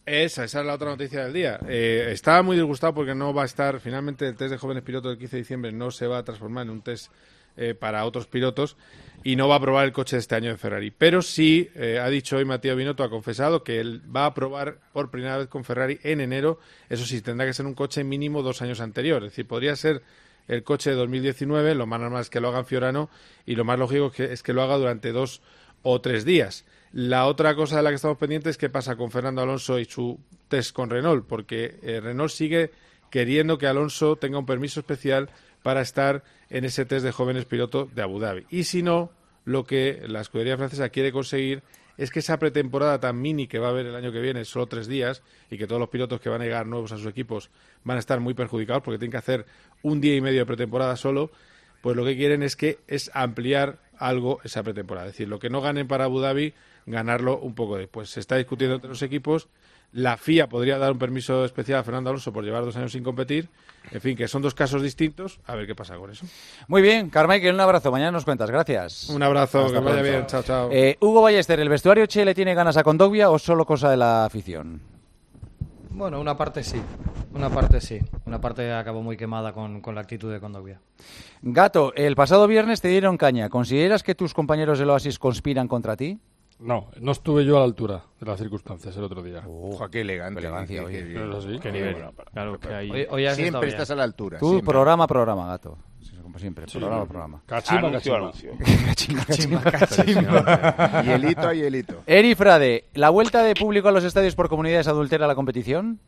Esa, esa es la otra noticia del día. Eh, estaba muy disgustado porque no va a estar, finalmente el test de jóvenes pilotos del quince de diciembre no se va a transformar en un test eh, para otros pilotos y no va a probar el coche de este año de Ferrari. Pero sí, eh, ha dicho hoy Matías Binotto, ha confesado que él va a probar por primera vez con Ferrari en enero. Eso sí, tendrá que ser un coche mínimo dos años anterior. Es decir, podría ser el coche de dos mil diecinueve, lo más normal es que lo haga en Fiorano y lo más lógico es que, es que lo haga durante dos o tres días. La otra cosa de la que estamos pendientes es qué pasa con Fernando Alonso y su test con Renault, porque eh, Renault sigue queriendo que Alonso tenga un permiso especial para estar en ese test de jóvenes pilotos de Abu Dhabi. Y si no, lo que la escudería francesa quiere conseguir es que esa pretemporada tan mini que va a haber el año que viene, solo tres días, y que todos los pilotos que van a llegar nuevos a sus equipos van a estar muy perjudicados porque tienen que hacer un día y medio de pretemporada solo, pues lo que quieren es que es ampliar algo esa pretemporada. Es decir, lo que no ganen para Abu Dhabi, ganarlo un poco después. Se está discutiendo entre los equipos. La F I A podría dar un permiso especial a Fernando Alonso por llevar dos años sin competir. En fin, que son dos casos distintos. A ver qué pasa con eso. Muy bien, Carmichael, un abrazo. Mañana nos cuentas. Gracias. Un abrazo, Hasta que vaya pronto. bien. Chao, chao. Eh, Hugo Ballester, ¿el vestuario Che le tiene ganas a Kondogbia o solo cosa de la afición? Bueno, una parte sí. Una parte sí. Una parte acabó muy quemada con, con la actitud de Kondogbia. Gato, el pasado viernes te dieron caña. ¿Consideras que tus compañeros del Oasis conspiran contra ti? No, no estuve yo a la altura de las circunstancias el otro día. Ojo, qué elegante. Qué elegancia, qué- oye. qué bien. Pero sí. Qué nivel. Claro que hay. Hoy, hoy has estado Siempre bien. estás a la altura. Tú, siempre. programa, programa, Gato. Sí, como siempre, Sí. programa, programa. Cachimba, Anuncio, cachimba. anuncio. Cachimba, cachimba, cachimba. Hielito a hielito. Eri Frade, ¿la vuelta de público a los estadios por comunidades adultera la competición?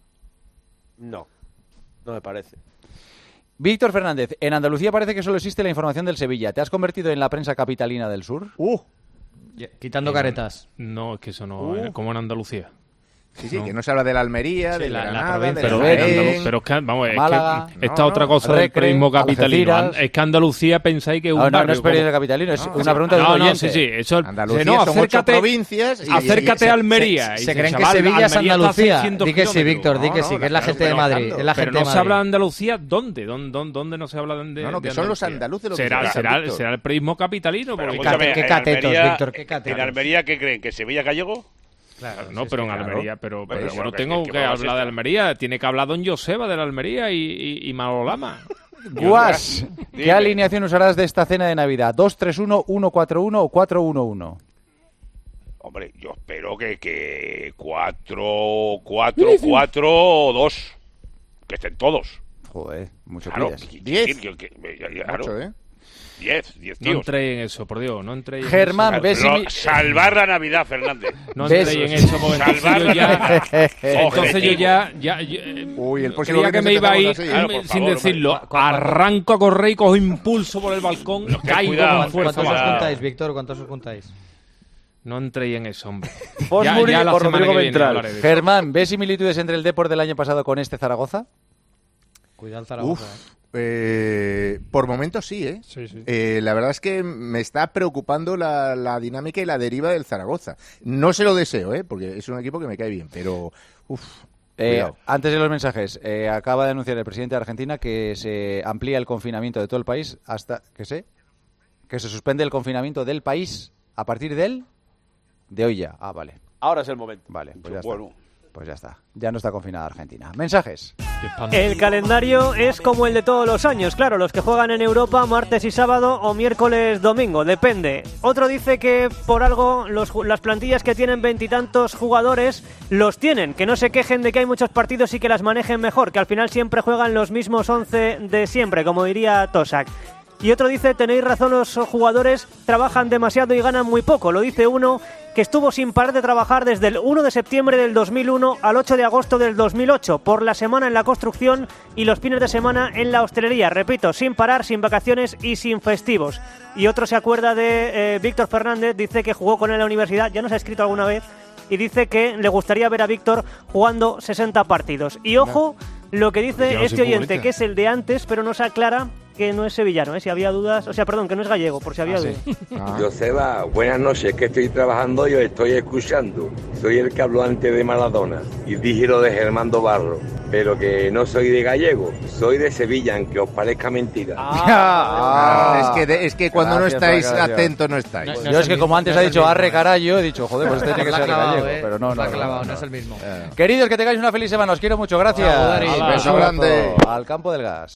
No, no me parece. Víctor Fernández, en Andalucía parece que solo existe la información del Sevilla. ¿Te has convertido en la prensa capitalina del sur? Uh, Quitando caretas. No, es que eso no. Uh. Es como en Andalucía. sí, sí, No. que no se habla de la Almería, Sí, de la- la Granada, provincia. de Pero, la es Jaén. Andalu- pero es que, vamos, es Málaga. que esta No, otra no. cosa del Recre, periodismo capitalino. Algeciras. Es que Andalucía pensáis que es un No, no, barrio. no es periodismo como- capitalino, es No, una sí. pregunta de un No, no, oyente. sí, sí. Eso, Andalucía no, son ocho acércate, provincias y- acércate y- a Almería. Se, Y se dices, creen que chaval, Sevilla es Almería está a Andalucía. seiscientos Di que sí, kilómetros. Víctor, di No, que no, sí, la que es la estás gente de Madrid. provocando. Es la Pero gente no de se Madrid. habla de Andalucía, ¿dónde? ¿Dónde, dónde, dónde no se habla de, de No, no, que son los Andalucía? andaluces los que será, se será, hablan, Víctor. será el periodismo capitalino. Pero Porque escúchame, qué en catetos, Almería- Víctor, qué catetos. ¿En Almería qué creen? ¿Que Sevilla gallego? Claro, no, sí, pero sí, en claro. Almería, pero, pero Bueno, yo no que- tengo que que, vamos a hablar de estar. Almería, tiene que hablar don Joseba de la Almería y, y, y Manolama. Guas, ¿qué Dime. alineación usarás de esta cena de Navidad? ¿dos tres uno, uno cuatro uno o cuatro uno uno? Hombre, yo espero que, que cuatro, cuatro, cuatro o dos. Que estén todos. Joder, mucho Claro, pides. que- Diez. que- que- que- claro, Mucho, ¿eh? diez, diez No tíos. entréis en eso, por Dios, no entréis en Germán, eso. ves- Lo- si mi- salvar la Navidad, Fernández. No ¿Ves? entréis en eso, porque entonces Salvar yo la ya... Navidad. Entonces yo Objetivo. ya... ya, ya, eh, Uy, el próximo creía que viernes me iba a ir empezamos así. Claro, eh, por sin favor, decirlo. hombre. ¿Cu- cuánto- Arranco a correr y cojo impulso por el balcón, caigo cuidado, con fuerza. ¿Cuántos os Cuidado. juntáis, Víctor? ¿Cuántos os juntáis? No entréis en eso, hombre. Fosbury Ya- ya la o semana Rodrigo que viene Ventral. hablaré de eso. Germán, ¿ves similitudes entre el Depor del año pasado con este Zaragoza? Cuidado Zaragoza. Uf, eh. eh, por momentos sí, ¿eh? Sí, sí. Eh, la verdad es que me está preocupando la, la dinámica y la deriva del Zaragoza. No se lo deseo, ¿eh? Porque es un equipo que me cae bien, pero... Uf, Eh, cuidado. antes de los mensajes, eh, acaba de anunciar el presidente de Argentina que se amplía el confinamiento de todo el país hasta... ¿Qué sé? Que se suspende el confinamiento del país a partir del... De hoy ya. Ah, vale. Ahora es el momento. Vale, pues ya Bueno. está. Pues ya está. Ya no está confinada Argentina. Mensajes. El calendario es como el de todos los años, claro, los que juegan en Europa martes y sábado o miércoles domingo, depende. Otro dice que por algo los, ju- las plantillas que tienen veintitantos jugadores los tienen, que no se quejen de que hay muchos partidos y que las manejen mejor, que al final siempre juegan los mismos once de siempre, como diría Tosak. Y otro dice, tenéis razón, los jugadores trabajan demasiado y ganan muy poco. Lo dice uno que estuvo sin parar de trabajar desde el uno de septiembre del dos mil uno al ocho de agosto del dos mil ocho, por la semana en la construcción y los fines de semana en la hostelería. Repito, sin parar, sin vacaciones y sin festivos. Y otro se acuerda de eh, Víctor Fernández, dice que jugó con él en la universidad, ya nos ha escrito alguna vez, y dice que le gustaría ver a Víctor jugando sesenta partidos. Y ojo, lo que dice Porque ya no este se oyente, publica. que es el de antes, pero nos aclara que no es sevillano, ¿eh? Si había dudas, o sea, perdón, que no es gallego, por si había Ah, dudas. sí. Ah. Joseba, buenas noches, que estoy trabajando y os estoy escuchando. Soy el que habló antes de Maradona y dije lo de Germando Barro, pero que no soy de gallego, soy de Sevilla, aunque os parezca mentira. Ah, es, que de- es que cuando Gracias, no estáis gracias. atentos no estáis. No, no Yo es es el que mismo, como antes no ha es el dicho mismo, arre eh. carallo, he dicho, joder, pues este tiene que La ha ser clavado, gallego, eh. pero no, no, La ha no, clavado, no. no es el mismo. Queridos, que tengáis una feliz semana, os quiero mucho, gracias. Hola, Udari. Al Beso campo- grande. Al campo del gas.